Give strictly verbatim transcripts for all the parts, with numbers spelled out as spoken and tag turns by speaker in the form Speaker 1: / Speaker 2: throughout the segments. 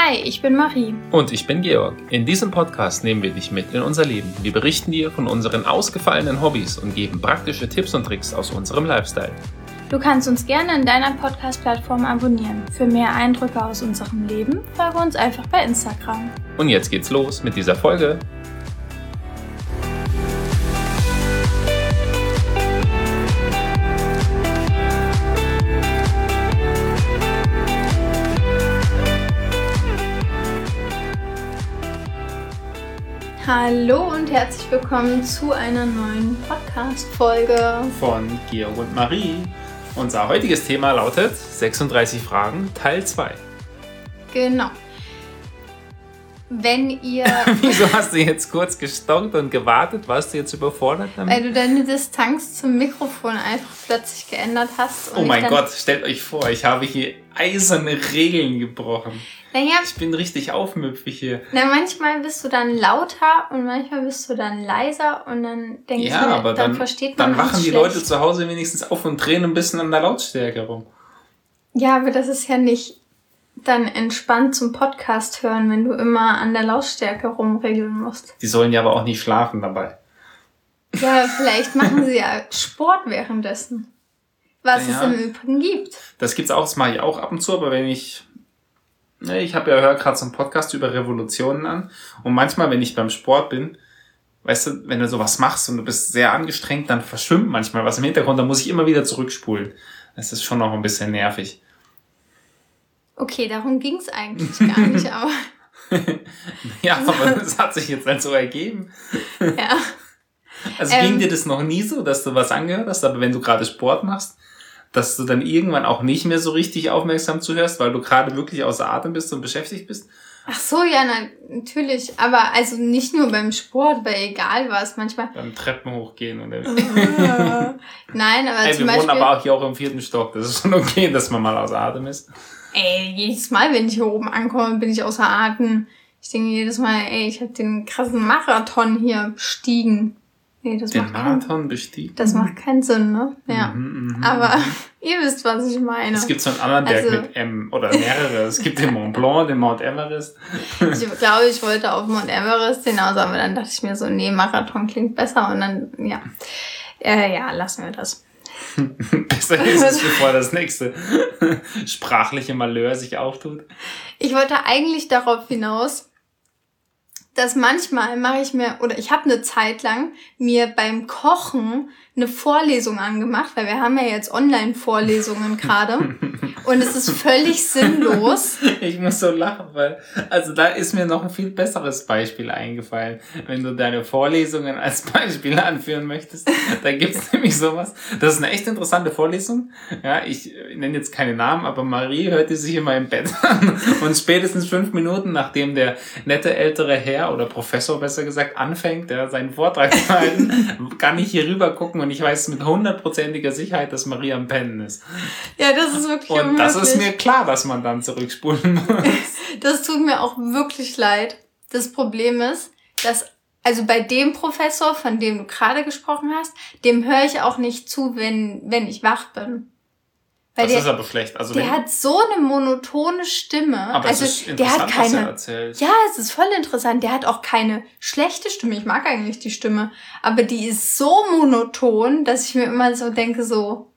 Speaker 1: Hi, ich bin Marie.
Speaker 2: Und ich bin Georg. In diesem Podcast nehmen wir dich mit in unser Leben. Wir berichten dir von unseren ausgefallenen Hobbys und geben praktische Tipps und Tricks aus unserem Lifestyle.
Speaker 1: Du kannst uns gerne in deiner Podcast-Plattform abonnieren. Für mehr Eindrücke aus unserem Leben folge uns einfach bei Instagram.
Speaker 2: Und jetzt geht's los mit dieser Folge.
Speaker 1: Hallo und herzlich willkommen zu einer neuen Podcast-Folge
Speaker 2: von Georg und Marie. Unser heutiges Thema lautet sechsunddreißig Fragen, Teil zwei.
Speaker 1: Genau. Wenn ihr...
Speaker 2: Wieso hast du jetzt kurz gestockt und gewartet? Warst du jetzt überfordert damit?
Speaker 1: Weil du deine Distanz zum Mikrofon einfach plötzlich geändert hast. Und
Speaker 2: oh mein
Speaker 1: dann...
Speaker 2: Gott, stellt euch vor, ich habe hier eiserne Regeln gebrochen.
Speaker 1: Naja,
Speaker 2: ich bin richtig aufmüpfig hier.
Speaker 1: Na, manchmal bist du dann lauter und manchmal bist du dann leiser und dann denke
Speaker 2: ja,
Speaker 1: ich mir,
Speaker 2: aber
Speaker 1: dann,
Speaker 2: dann
Speaker 1: versteht man
Speaker 2: Dann wachen die
Speaker 1: schlecht.
Speaker 2: Leute zu Hause wenigstens auf und drehen ein bisschen an der Lautstärke rum.
Speaker 1: Ja, aber das ist ja nicht dann entspannt zum Podcast hören, wenn du immer an der Lautstärke rumregeln musst.
Speaker 2: Die sollen ja aber auch nicht schlafen dabei.
Speaker 1: Ja, vielleicht machen sie ja Sport währenddessen. Was
Speaker 2: ja,
Speaker 1: es im Übrigen gibt.
Speaker 2: Das gibt's auch, das mache ich auch ab und zu, aber wenn ich... Ne, ich habe ja höre gerade so einen Podcast über Revolutionen an und manchmal, wenn ich beim Sport bin, weißt du, wenn du sowas machst und du bist sehr angestrengt, dann verschwimmt manchmal was im Hintergrund, dann muss ich immer wieder zurückspulen. Das ist schon noch ein bisschen nervig.
Speaker 1: Okay, darum ging's eigentlich gar nicht, aber...
Speaker 2: ja, aber das hat sich jetzt halt so ergeben.
Speaker 1: Ja.
Speaker 2: Also
Speaker 1: ähm,
Speaker 2: ging dir das noch nie so, dass du was angehört hast, aber wenn du gerade Sport machst, dass du dann irgendwann auch nicht mehr so richtig aufmerksam zuhörst, weil du gerade wirklich außer Atem bist und beschäftigt bist?
Speaker 1: Ach so, ja, na, natürlich. Aber also nicht nur beim Sport, bei egal was. Manchmal...
Speaker 2: Beim Treppen hochgehen oder...
Speaker 1: Nein, aber
Speaker 2: Ey,
Speaker 1: zum
Speaker 2: wir
Speaker 1: Beispiel...
Speaker 2: wohnen aber auch hier auch im vierten Stock. Das ist schon okay, dass man mal außer Atem ist.
Speaker 1: Ey, jedes Mal, wenn ich hier oben ankomme, bin ich außer Atem. Ich denke jedes Mal, ey, ich habe den krassen Marathon hier bestiegen. Nee, das
Speaker 2: den
Speaker 1: macht
Speaker 2: Marathon
Speaker 1: keinen,
Speaker 2: bestiegen?
Speaker 1: Das macht keinen Sinn, ne? Ja.
Speaker 2: Mhm, mh,
Speaker 1: aber
Speaker 2: mh.
Speaker 1: ihr wisst, was ich meine.
Speaker 2: Es gibt so einen anderen Berg
Speaker 1: also,
Speaker 2: mit M oder mehrere. Es gibt den Mont Blanc, den Mount Everest.
Speaker 1: Ich glaube, ich wollte auf Mount Everest hinaus, aber dann dachte ich mir so, nee, Marathon klingt besser und dann, ja. Äh, ja, lassen wir das.
Speaker 2: Besser ist es, bevor das nächste sprachliche Malheur sich auftut.
Speaker 1: Ich wollte eigentlich darauf hinaus, dass manchmal mache ich mir, oder ich habe eine Zeit lang mir beim Kochen eine Vorlesung angemacht, weil wir haben ja jetzt Online-Vorlesungen gerade und es ist völlig sinnlos.
Speaker 2: Ich muss so lachen, weil, also da ist mir noch ein viel besseres Beispiel eingefallen. Wenn du deine Vorlesungen als Beispiel anführen möchtest, da gibt's nämlich sowas. Das ist eine echt interessante Vorlesung. Ja, ich nenne jetzt keine Namen, aber Marie hört die sich immer im Bett an und spätestens fünf Minuten, nachdem der nette ältere Herr oder Professor besser gesagt anfängt, ja, seinen Vortrag zu halten, kann ich hier rüber gucken und ich weiß mit hundertprozentiger Sicherheit, dass Marie am Pennen ist.
Speaker 1: Ja, das ist wirklich
Speaker 2: Und
Speaker 1: unmöglich.
Speaker 2: das ist mir klar, dass man dann zurückspulen muss.
Speaker 1: Das tut mir auch wirklich leid. Das Problem ist, dass, also bei dem Professor, von dem du gerade gesprochen hast, dem höre ich auch nicht zu, wenn, wenn ich wach bin. Weil
Speaker 2: das
Speaker 1: der,
Speaker 2: ist aber schlecht. Also
Speaker 1: der
Speaker 2: wenn,
Speaker 1: hat so eine monotone Stimme.
Speaker 2: aber
Speaker 1: also,
Speaker 2: es ist
Speaker 1: der hat
Speaker 2: interessant,
Speaker 1: keine,
Speaker 2: was er erzählt.
Speaker 1: Ja, es ist voll interessant. Der hat auch keine schlechte Stimme. Ich mag eigentlich die Stimme. Aber die ist so monoton, dass ich mir immer so denke, so,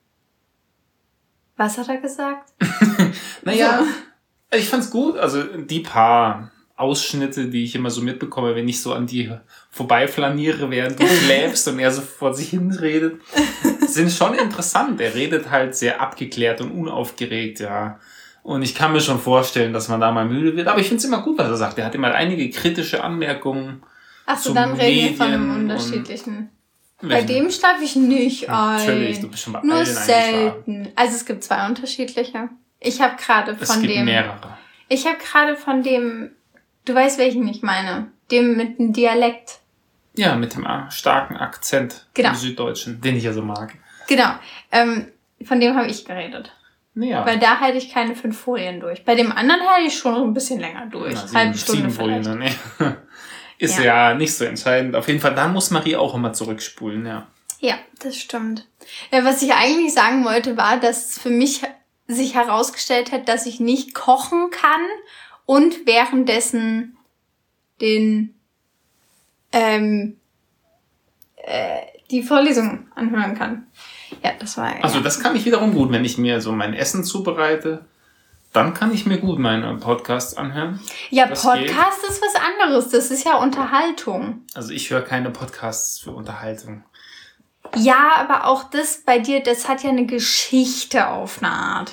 Speaker 1: was hat er gesagt?
Speaker 2: Naja,
Speaker 1: So.
Speaker 2: ich fand's gut. Also die paar Ausschnitte, die ich immer so mitbekomme, wenn ich so an die vorbeiflaniere, während du schläfst und er so vor sich hin redet, sind schon interessant. Er redet halt sehr abgeklärt und unaufgeregt, ja. Und ich kann mir schon vorstellen, dass man da mal müde wird. Aber ich find's immer gut, was er sagt. Er hat immer einige kritische Anmerkungen.
Speaker 1: Ach so,
Speaker 2: zu
Speaker 1: dann reden wir von einem
Speaker 2: Medien
Speaker 1: unterschiedlichen.
Speaker 2: und-
Speaker 1: Bei dem schlafe ich nicht ein.
Speaker 2: Natürlich, du bist schon bei
Speaker 1: Nur
Speaker 2: allen
Speaker 1: selten. Also es gibt zwei unterschiedliche. Ich habe gerade
Speaker 2: Es
Speaker 1: von
Speaker 2: gibt
Speaker 1: dem...
Speaker 2: mehrere.
Speaker 1: Ich habe gerade von dem... Du weißt, welchen ich meine. Dem mit dem Dialekt.
Speaker 2: Ja, mit dem äh, starken Akzent
Speaker 1: Genau.
Speaker 2: im Süddeutschen, den ich ja so mag.
Speaker 1: Genau. Ähm, von dem habe ich geredet.
Speaker 2: Ja.
Speaker 1: Weil da halte ich keine fünf Folien durch. Bei dem anderen halte ich schon ein bisschen länger durch.
Speaker 2: Na, sieben,
Speaker 1: Halbe Stunde
Speaker 2: sieben Folien,
Speaker 1: vielleicht.
Speaker 2: ne? Ist
Speaker 1: Ja.
Speaker 2: ja. nicht so entscheidend. Auf jeden Fall, da muss Marie auch immer zurückspulen, ja.
Speaker 1: Ja, das stimmt. Ja, was ich eigentlich sagen wollte, war, dass für mich sich herausgestellt hat, dass ich nicht kochen kann und währenddessen den ähm, äh, die Vorlesung anhören kann. Ja, das war...
Speaker 2: Also
Speaker 1: ja.
Speaker 2: das kann ich wiederum gut, wenn ich mir so mein Essen zubereite, dann kann ich mir gut meine Podcasts anhören.
Speaker 1: Ja,
Speaker 2: das
Speaker 1: Podcast
Speaker 2: geht.
Speaker 1: ist was anderes. Das ist ja Unterhaltung.
Speaker 2: Also ich höre keine Podcasts für Unterhaltung.
Speaker 1: Ja, aber auch das bei dir, das hat ja eine Geschichte auf eine Art.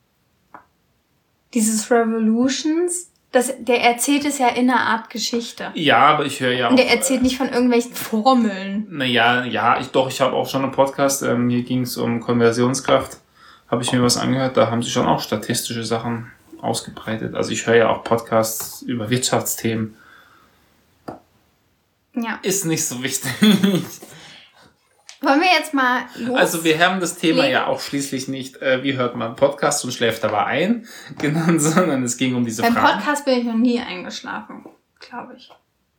Speaker 1: Dieses Revolutions, das, der erzählt es ja in einer Art Geschichte.
Speaker 2: Ja, aber ich höre ja auch...
Speaker 1: Und der erzählt nicht von irgendwelchen Formeln.
Speaker 2: Naja, ja, ich doch, ich habe auch schon einen Podcast, ähm, hier ging es um Konversionskraft, habe ich mir was angehört, da haben sie schon auch statistische Sachen ausgebreitet. Also ich höre ja auch Podcasts über Wirtschaftsthemen.
Speaker 1: Ja.
Speaker 2: Ist nicht so wichtig.
Speaker 1: Wollen wir jetzt mal los?
Speaker 2: Also wir haben das Thema
Speaker 1: legen?
Speaker 2: ja auch schließlich nicht, äh, wie hört man Podcast und schläft dabei ein, genannt, sondern es ging um diese
Speaker 1: Beim
Speaker 2: Fragen.
Speaker 1: Podcast bin ich noch nie eingeschlafen, glaube ich.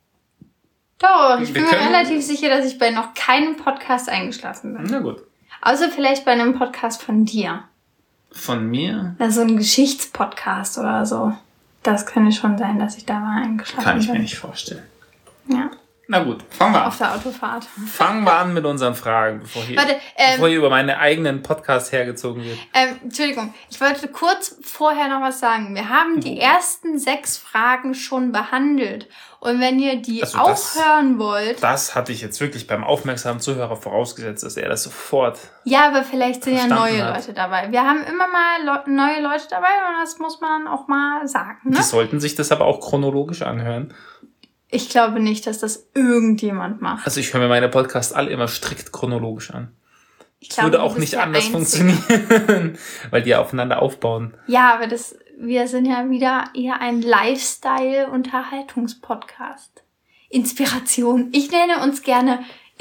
Speaker 1: Doch, ich
Speaker 2: Wir
Speaker 1: bin mir
Speaker 2: können-
Speaker 1: relativ sicher, dass ich bei noch keinem Podcast eingeschlafen bin.
Speaker 2: Na gut.
Speaker 1: Außer vielleicht bei einem Podcast von dir.
Speaker 2: Von mir
Speaker 1: Also ein Geschichtspodcast oder so. Das könnte schon sein, dass ich da mal eingeschlafen
Speaker 2: kann ich
Speaker 1: bin.
Speaker 2: mir nicht vorstellen.
Speaker 1: Ja,
Speaker 2: Na gut, fangen wir
Speaker 1: auf
Speaker 2: an.
Speaker 1: der Autofahrt.
Speaker 2: Fangen wir an mit unseren Fragen, bevor hier,
Speaker 1: Warte, ähm,
Speaker 2: bevor hier über meine eigenen Podcasts hergezogen wird.
Speaker 1: Ähm, Entschuldigung, ich wollte kurz vorher noch was sagen. Wir haben die ersten sechs Fragen schon behandelt. Und wenn ihr die
Speaker 2: Also
Speaker 1: auch
Speaker 2: das-
Speaker 1: hören wollt...
Speaker 2: Das hatte ich jetzt wirklich beim aufmerksamen Zuhörer vorausgesetzt, dass er das sofort...
Speaker 1: Ja, aber vielleicht sind ja
Speaker 2: verstanden
Speaker 1: neue
Speaker 2: hat.
Speaker 1: Leute dabei. Wir haben immer mal Le- neue Leute dabei und das muss man auch mal sagen. Ne?
Speaker 2: Die sollten sich das aber auch chronologisch anhören.
Speaker 1: Ich glaube nicht, dass das irgendjemand macht.
Speaker 2: Also ich höre mir meine Podcasts alle immer strikt chronologisch an.
Speaker 1: Ich
Speaker 2: Das
Speaker 1: glaube,
Speaker 2: würde
Speaker 1: du
Speaker 2: auch
Speaker 1: bist
Speaker 2: nicht
Speaker 1: der
Speaker 2: anders
Speaker 1: Einzige.
Speaker 2: funktionieren, weil die aufeinander aufbauen.
Speaker 1: Ja, aber das, wir sind ja wieder eher ein Lifestyle-Unterhaltungspodcast. Inspiration. Ich nenne uns gerne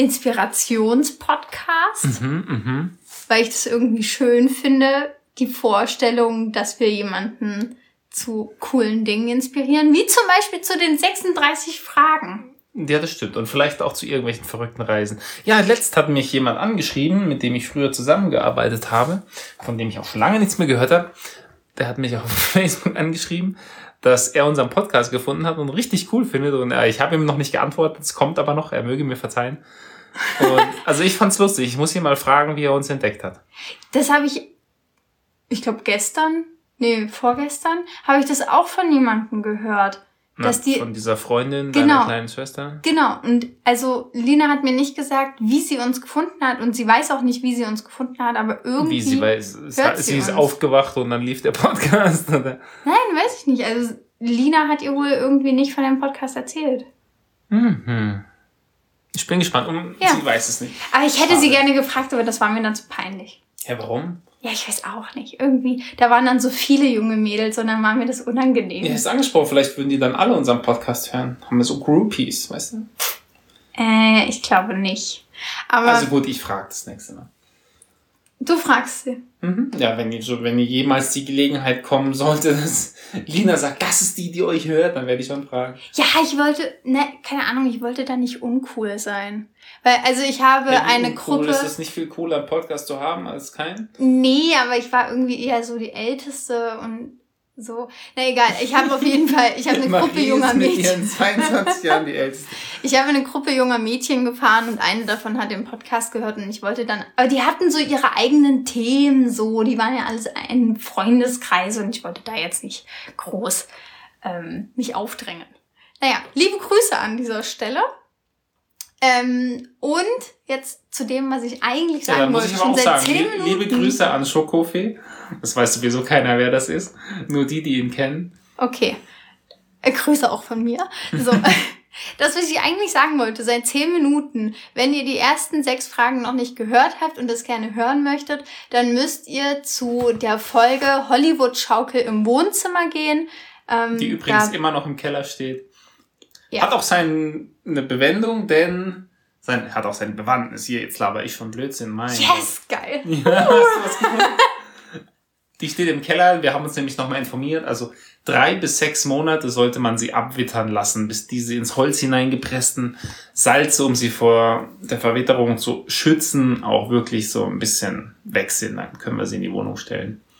Speaker 1: Inspirationspodcast,
Speaker 2: Mhm, mhm.
Speaker 1: weil ich das irgendwie schön finde, die Vorstellung, dass wir jemanden zu coolen Dingen inspirieren, wie zum Beispiel zu den sechsunddreißig Fragen.
Speaker 2: Ja, das stimmt. Und vielleicht auch zu irgendwelchen verrückten Reisen. Ja, letzt hat mich jemand angeschrieben, mit dem ich früher zusammengearbeitet habe, von dem ich auch schon lange nichts mehr gehört habe. Der hat mich auf Facebook angeschrieben, dass er unseren Podcast gefunden hat und richtig cool findet. Und äh, ich habe ihm noch nicht geantwortet, es kommt aber noch, er möge mir verzeihen. Und, also ich fand's lustig. Ich muss ihn mal fragen, wie er uns entdeckt hat.
Speaker 1: Das habe ich, ich glaube gestern, nee, vorgestern, habe ich das auch von jemandem gehört.
Speaker 2: Na,
Speaker 1: Dass die,
Speaker 2: von dieser Freundin,
Speaker 1: Genau.
Speaker 2: deiner kleinen Schwester.
Speaker 1: genau, und also Lina hat mir nicht gesagt, wie sie uns gefunden hat und sie weiß auch nicht, wie sie uns gefunden hat, aber irgendwie...
Speaker 2: Wie sie weiß, es-
Speaker 1: hört
Speaker 2: sie,
Speaker 1: sie
Speaker 2: ist
Speaker 1: uns.
Speaker 2: aufgewacht und dann lief der Podcast. Oder?
Speaker 1: Nein, weiß ich nicht. Also Lina hat ihr wohl irgendwie nicht von dem Podcast erzählt.
Speaker 2: Mhm. Ich bin gespannt. Und
Speaker 1: Ja.
Speaker 2: sie weiß es nicht.
Speaker 1: Aber ich hätte
Speaker 2: Schade.
Speaker 1: sie gerne gefragt, aber das war mir dann zu peinlich.
Speaker 2: Ja, warum?
Speaker 1: Ja, ich weiß auch nicht. Irgendwie, da waren dann so viele junge Mädels und dann war mir das unangenehm.
Speaker 2: Ja, ist angesprochen. Vielleicht würden die dann alle unseren Podcast hören. Haben wir so Groupies, weißt du?
Speaker 1: Äh, ich glaube nicht. Aber
Speaker 2: Also gut, ich frage das nächste Mal.
Speaker 1: du fragst sie.
Speaker 2: Mhm. Ja, wenn ihr, so, wenn ihr jemals die Gelegenheit kommen sollte, dass Lina sagt, das ist die, die euch hört, dann werde ich schon fragen.
Speaker 1: Ja, ich wollte, ne, keine Ahnung, ich wollte da nicht uncool sein. Weil, also ich habe
Speaker 2: Ja, wie
Speaker 1: eine
Speaker 2: uncool
Speaker 1: Gruppe...
Speaker 2: Ist es nicht viel cooler, einen Podcast zu haben als keinen?
Speaker 1: Nee, aber ich war irgendwie eher so die Älteste und so. Na egal, ich habe auf jeden Fall, ich habe eine Gruppe
Speaker 2: Marie
Speaker 1: junger
Speaker 2: ist mit
Speaker 1: Mädchen.
Speaker 2: ihren zweiundzwanzig Jahren die Älteste.
Speaker 1: Ich habe eine Gruppe junger Mädchen gefahren und eine davon hat den Podcast gehört und ich wollte dann, aber die hatten so ihre eigenen Themen so, die waren ja alles ein Freundeskreis und ich wollte da jetzt nicht groß ähm, mich aufdrängen. Naja, liebe Grüße an dieser Stelle. Ähm, und jetzt zu dem, was ich eigentlich
Speaker 2: Ja,
Speaker 1: sagen
Speaker 2: dann muss
Speaker 1: wollte,
Speaker 2: ich aber
Speaker 1: schon
Speaker 2: auch
Speaker 1: seit
Speaker 2: sagen,
Speaker 1: zehn
Speaker 2: li-
Speaker 1: Minuten.
Speaker 2: liebe Grüße an Schokofee. Das weiß sowieso keiner, wer das ist. Nur die, die ihn kennen.
Speaker 1: Okay. Äh, Grüße auch von mir. So. Das, was ich eigentlich sagen wollte, seit zehn Minuten, wenn ihr die ersten sechs Fragen noch nicht gehört habt und das gerne hören möchtet, dann müsst ihr zu der Folge Hollywood-Schaukel im Wohnzimmer gehen. Ähm,
Speaker 2: Die übrigens
Speaker 1: da,
Speaker 2: immer noch im Keller steht.
Speaker 1: ja.
Speaker 2: Hat auch seine Bewendung, denn sein, hat auch seine Bewandtnis. Hier, jetzt laber ich schon Blödsinn. Mein
Speaker 1: Yes, geil.
Speaker 2: Gott. Ja, hast du was gefunden? Die steht im Keller. Wir haben uns nämlich nochmal informiert. Also drei bis sechs Monate sollte man sie abwittern lassen, bis diese ins Holz hineingepressten Salze, um sie vor der Verwitterung zu schützen, auch wirklich so ein bisschen weg sind. Dann können wir sie in die Wohnung stellen.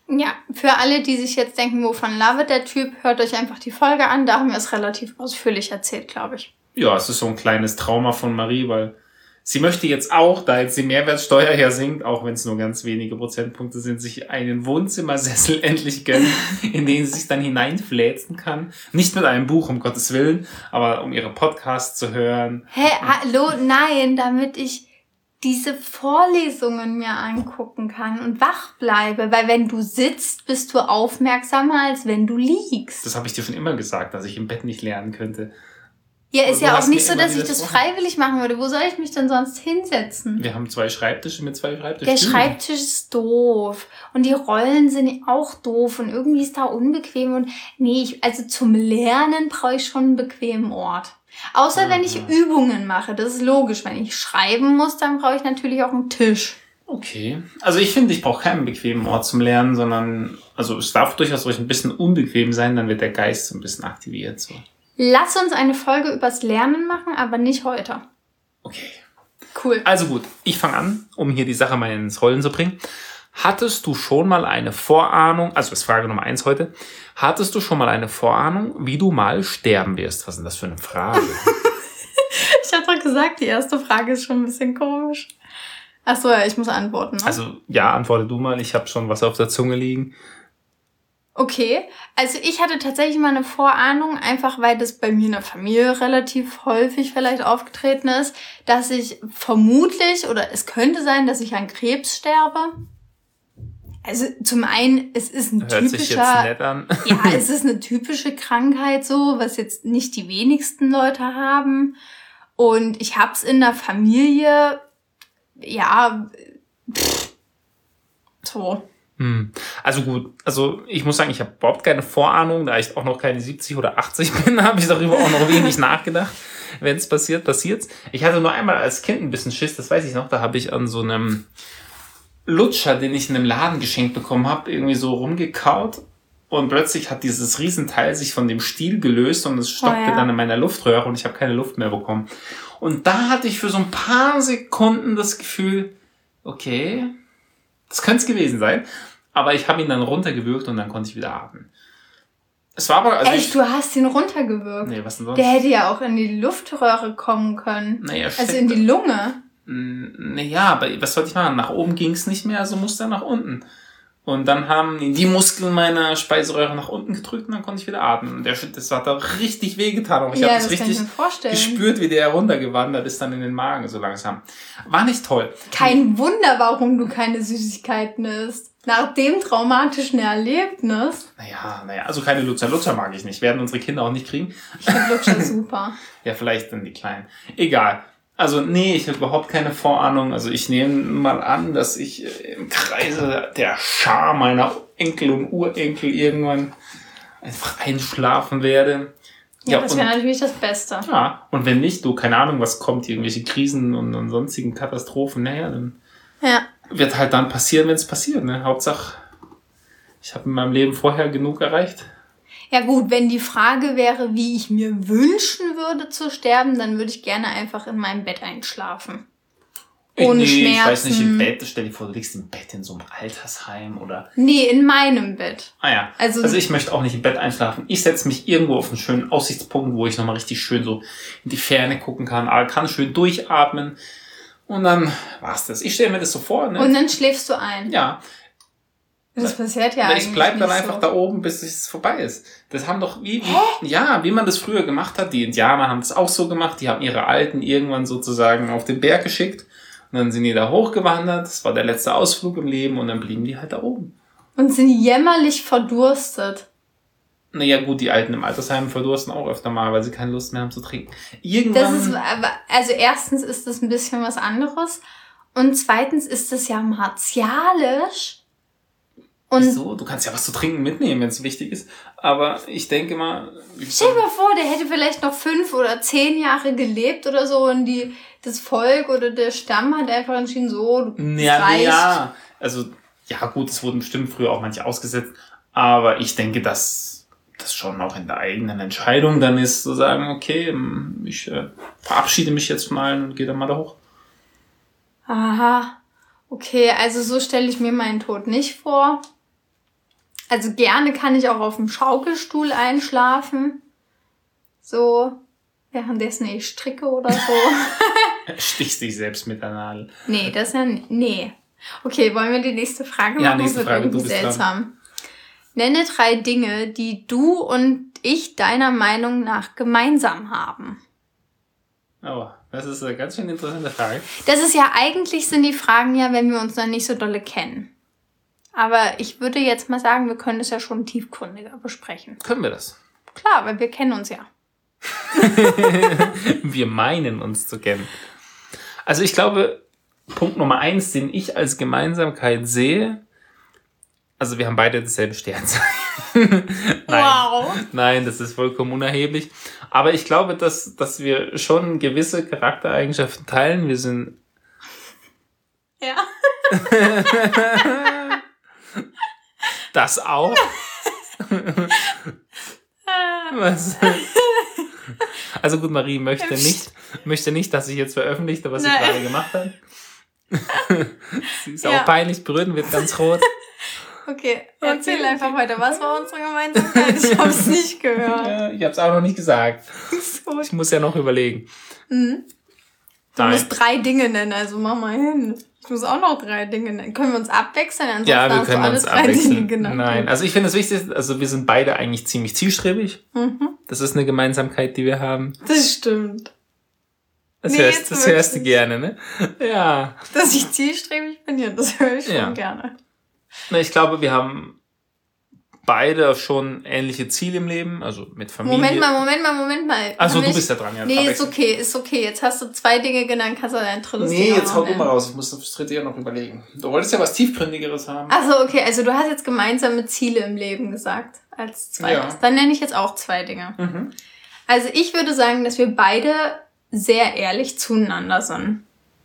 Speaker 1: Ja, für alle, die sich jetzt denken, wovon labert der Typ, hört euch einfach die Folge an. Da haben wir es relativ ausführlich erzählt, glaube ich.
Speaker 2: Ja, es ist so ein kleines Trauma von Marie, weil sie möchte jetzt auch, da jetzt die Mehrwertsteuer ja sinkt, auch wenn es nur ganz wenige Prozentpunkte sind, sich einen Wohnzimmersessel endlich gönnen, in den sie sich dann hineinfläzen kann. Nicht mit einem Buch, um Gottes Willen, aber um ihre Podcasts zu hören.
Speaker 1: Hä, hallo, nein, damit ich diese Vorlesungen mir angucken kann und wach bleibe. Weil wenn du sitzt, bist du aufmerksamer, als wenn du liegst.
Speaker 2: Das habe ich dir schon immer gesagt, dass ich im Bett nicht lernen könnte.
Speaker 1: Ja, ist ja auch nicht so, dass ich das freiwillig machen würde. Wo soll ich mich denn sonst hinsetzen?
Speaker 2: Wir haben zwei Schreibtische mit zwei Schreibtischen.
Speaker 1: Der Schreibtisch ist doof. Und die Rollen sind auch doof. Und irgendwie ist da unbequem. Und nee, ich, also zum Lernen brauche ich schon einen bequemen Ort. Außer wenn ich Übungen mache. Das ist logisch. Wenn ich schreiben muss, dann brauche ich natürlich auch einen Tisch.
Speaker 2: Okay. Also ich finde, ich brauche keinen bequemen Ort zum Lernen, sondern also es darf durchaus ruhig ein bisschen unbequem sein, dann wird der Geist so ein bisschen aktiviert. So.
Speaker 1: Lass uns eine Folge übers Lernen machen, aber nicht heute.
Speaker 2: Okay.
Speaker 1: Cool.
Speaker 2: Also gut, ich fange an, um hier die Sache mal ins Rollen zu bringen. Hattest du schon mal eine Vorahnung, also das ist Frage Nummer eins heute, hattest du schon mal eine Vorahnung, wie du mal sterben wirst? Was ist denn das für eine Frage?
Speaker 1: Ich habe doch gesagt, die erste Frage ist schon ein bisschen komisch. Ach so, ja, ich muss antworten. Ne?
Speaker 2: Also ja, antworte du mal, ich habe schon was auf der Zunge liegen.
Speaker 1: Okay, also ich hatte tatsächlich mal eine Vorahnung, einfach weil das bei mir in der Familie relativ häufig vielleicht aufgetreten ist, dass ich vermutlich, oder es könnte sein, dass ich an Krebs sterbe. Also zum einen, es ist ein
Speaker 2: Hört
Speaker 1: typischer...
Speaker 2: sich jetzt nett an.
Speaker 1: Ja, es ist eine typische Krankheit so, was jetzt nicht die wenigsten Leute haben. Und ich hab's in der Familie, ja, pff, so...
Speaker 2: Also gut, also ich muss sagen, ich habe überhaupt keine Vorahnung, da ich auch noch keine siebzig oder achtzig bin, habe ich darüber auch noch wenig nachgedacht. Wenn es passiert, passiert's. Ich hatte nur einmal als Kind ein bisschen Schiss, das weiß ich noch, da habe ich an so einem Lutscher, den ich in einem Laden geschenkt bekommen habe, irgendwie so rumgekaut und plötzlich hat dieses Riesenteil sich von dem Stiel gelöst und es stockte oh ja. dann in meiner Luftröhre und ich habe keine Luft mehr bekommen. Und da hatte ich für so ein paar Sekunden das Gefühl, okay, das könnte es gewesen sein. Aber ich habe ihn dann runtergewürgt und dann konnte ich wieder atmen. Es war aber... Also
Speaker 1: Echt,
Speaker 2: ich,
Speaker 1: du hast ihn runtergewürgt?
Speaker 2: Nee, was denn sonst?
Speaker 1: Der hätte ja auch in die Luftröhre kommen können.
Speaker 2: Naja,
Speaker 1: also in die Lunge.
Speaker 2: Naja, aber was sollte ich machen? Nach oben ging es nicht mehr, also musste er nach unten. Und dann haben die Muskeln meiner Speiseröhre nach unten gedrückt und dann konnte ich wieder atmen. Und der, das hat da richtig wehgetan. Und ich
Speaker 1: ja,
Speaker 2: habe das,
Speaker 1: das
Speaker 2: richtig gespürt, wie der runtergewandert ist dann in den Magen so langsam. War nicht toll.
Speaker 1: Kein Wunder, warum du keine Süßigkeiten isst. Nach dem traumatischen Erlebnis.
Speaker 2: Naja, naja, also keine Lutscher. Lutscher mag ich nicht. Werden unsere Kinder auch nicht kriegen.
Speaker 1: Ich finde Lutscher super.
Speaker 2: Ja, vielleicht dann die Kleinen. Egal. Also nee, ich habe überhaupt keine Vorahnung. Also ich nehme mal an, dass ich im Kreise der Schar meiner Enkel und Urenkel irgendwann einfach einschlafen werde.
Speaker 1: Ja, ja das wäre natürlich das Beste.
Speaker 2: Ja, und wenn nicht, du, keine Ahnung, was kommt, irgendwelche Krisen und, und sonstigen Katastrophen, naja, dann
Speaker 1: ja.
Speaker 2: wird halt dann passieren, wenn es passiert. Ne? Hauptsache, ich habe in meinem Leben vorher genug erreicht.
Speaker 1: Ja gut, wenn die Frage wäre, wie ich mir wünschen würde zu sterben, dann würde ich gerne einfach in meinem Bett einschlafen. Ohne
Speaker 2: nee,
Speaker 1: Schmerzen.
Speaker 2: Ich weiß nicht, im Bett, stell dir vor, du liegst im Bett in so einem Altersheim oder...
Speaker 1: Nee, in meinem Bett.
Speaker 2: Ah ja, also, also ich möchte auch nicht im Bett einschlafen. Ich setze mich irgendwo auf einen schönen Aussichtspunkt, wo ich nochmal richtig schön so in die Ferne gucken kann, kann schön durchatmen und dann war's das. Ich stelle mir das so vor. Ne?
Speaker 1: Und dann schläfst du ein.
Speaker 2: Ja.
Speaker 1: Das passiert ja eigentlich
Speaker 2: Ich bleib dann
Speaker 1: nicht
Speaker 2: einfach
Speaker 1: so.
Speaker 2: da oben, bis es vorbei ist. Das haben doch, wie, wie ja, wie man das früher gemacht hat. Die Indianer haben das auch so gemacht. Die haben ihre Alten irgendwann sozusagen auf den Berg geschickt. Und dann sind die da hochgewandert. Das war der letzte Ausflug im Leben. Und dann blieben die halt da oben.
Speaker 1: Und sind jämmerlich verdurstet.
Speaker 2: Naja, gut, die Alten im Altersheim verdursten auch öfter mal, weil sie keine Lust mehr haben zu trinken. Irgendwann.
Speaker 1: Das ist, also erstens ist das ein bisschen was anderes. Und zweitens ist das ja martialisch. Und
Speaker 2: Wieso? Du kannst ja was zu trinken mitnehmen, wenn es wichtig ist. Aber ich denke mal...
Speaker 1: Stell dir mal vor, der hätte vielleicht noch fünf oder zehn Jahre gelebt oder so und die, das Volk oder der Stamm hat einfach entschieden, so, du
Speaker 2: ja,
Speaker 1: reicht.
Speaker 2: Ja, also, ja gut, es wurden bestimmt früher auch manche ausgesetzt. Aber ich denke, dass das schon auch in der eigenen Entscheidung dann ist, zu sagen, okay, ich äh, verabschiede mich jetzt mal und gehe dann mal da hoch.
Speaker 1: Aha, okay, also so stelle ich mir meinen Tod nicht vor. Also gerne kann ich auch auf dem Schaukelstuhl einschlafen. So, währenddessen ich stricke oder so.
Speaker 2: Stichst dich selbst mit der Nadel.
Speaker 1: Nee, das ist ja... Nee. Okay, wollen wir die nächste Frage machen?
Speaker 2: Ja, nächste
Speaker 1: Wird
Speaker 2: Frage,
Speaker 1: irgendwie
Speaker 2: du bist
Speaker 1: seltsam.
Speaker 2: dran.
Speaker 1: Nenne drei Dinge, die du und ich deiner Meinung nach gemeinsam haben.
Speaker 2: Oh, das ist eine ganz schön interessante Frage.
Speaker 1: Das ist ja, eigentlich sind die Fragen ja, wenn wir uns noch nicht so dolle kennen. Aber ich würde jetzt mal sagen, wir können es ja schon tiefgründiger besprechen.
Speaker 2: Können wir das?
Speaker 1: Klar, weil wir kennen uns ja.
Speaker 2: Wir meinen uns zu kennen. Also ich glaube, Punkt Nummer eins, den ich als Gemeinsamkeit sehe, also wir haben beide dasselbe Sternzeichen. Nein,
Speaker 1: Wow.
Speaker 2: Nein, das ist vollkommen unerheblich. Aber ich glaube, dass, dass wir schon gewisse Charaktereigenschaften teilen. Wir sind...
Speaker 1: Ja.
Speaker 2: Das auch. Was? Also gut, Marie möchte nicht, möchte nicht, dass ich jetzt veröffentlichte, was sie
Speaker 1: Nein.
Speaker 2: gerade gemacht hat. Sie ist
Speaker 1: Ja.
Speaker 2: auch peinlich berührt und wird ganz rot.
Speaker 1: Okay, erzähl
Speaker 2: Okay,
Speaker 1: einfach
Speaker 2: okay.
Speaker 1: weiter. Was war unsere Gemeinsamkeit? Ich hab's nicht gehört.
Speaker 2: Ja, ich habe es auch noch nicht gesagt.
Speaker 1: So.
Speaker 2: Ich muss ja noch überlegen.
Speaker 1: Mhm. Du
Speaker 2: Nein.
Speaker 1: musst drei Dinge nennen, also mach mal hin. Ich muss auch noch drei Dinge nennen. Können wir uns abwechseln? Ansonsten
Speaker 2: Ja, wir
Speaker 1: hast du
Speaker 2: können
Speaker 1: alle
Speaker 2: uns
Speaker 1: drei Dinge
Speaker 2: abwechseln.
Speaker 1: genannt.
Speaker 2: Nein, also ich finde das Wichtigste, also wir sind beide eigentlich ziemlich zielstrebig.
Speaker 1: Mhm.
Speaker 2: Das ist eine Gemeinsamkeit, die wir haben.
Speaker 1: Das stimmt.
Speaker 2: Das,
Speaker 1: Nee,
Speaker 2: hörst,
Speaker 1: jetzt
Speaker 2: das hörst du
Speaker 1: wirklich.
Speaker 2: gerne, ne? Ja.
Speaker 1: Dass ich zielstrebig bin, ja, das höre ich schon
Speaker 2: Ja.
Speaker 1: gerne.
Speaker 2: Na, ich glaube, wir haben beide schon ähnliche Ziele im Leben, also mit Familie.
Speaker 1: Moment mal, Moment mal, Moment mal.
Speaker 2: Also
Speaker 1: Haben
Speaker 2: du
Speaker 1: wir-
Speaker 2: bist ja dran, ja.
Speaker 1: Nee, ist
Speaker 2: abwechselnd.
Speaker 1: okay, ist okay. Jetzt hast du zwei Dinge genannt, kannst du dein drittes
Speaker 2: Nee,
Speaker 1: Ding
Speaker 2: jetzt
Speaker 1: auch
Speaker 2: hau
Speaker 1: noch
Speaker 2: du mal
Speaker 1: nennen.
Speaker 2: raus. Ich muss das dritte ja noch überlegen. Du wolltest ja was Tiefgründigeres haben.
Speaker 1: Achso, okay, also du hast jetzt gemeinsame Ziele im Leben gesagt, als zweites.
Speaker 2: Ja.
Speaker 1: Dann nenne ich jetzt auch zwei Dinge.
Speaker 2: Mhm.
Speaker 1: Also ich würde sagen, dass wir beide sehr ehrlich zueinander sind.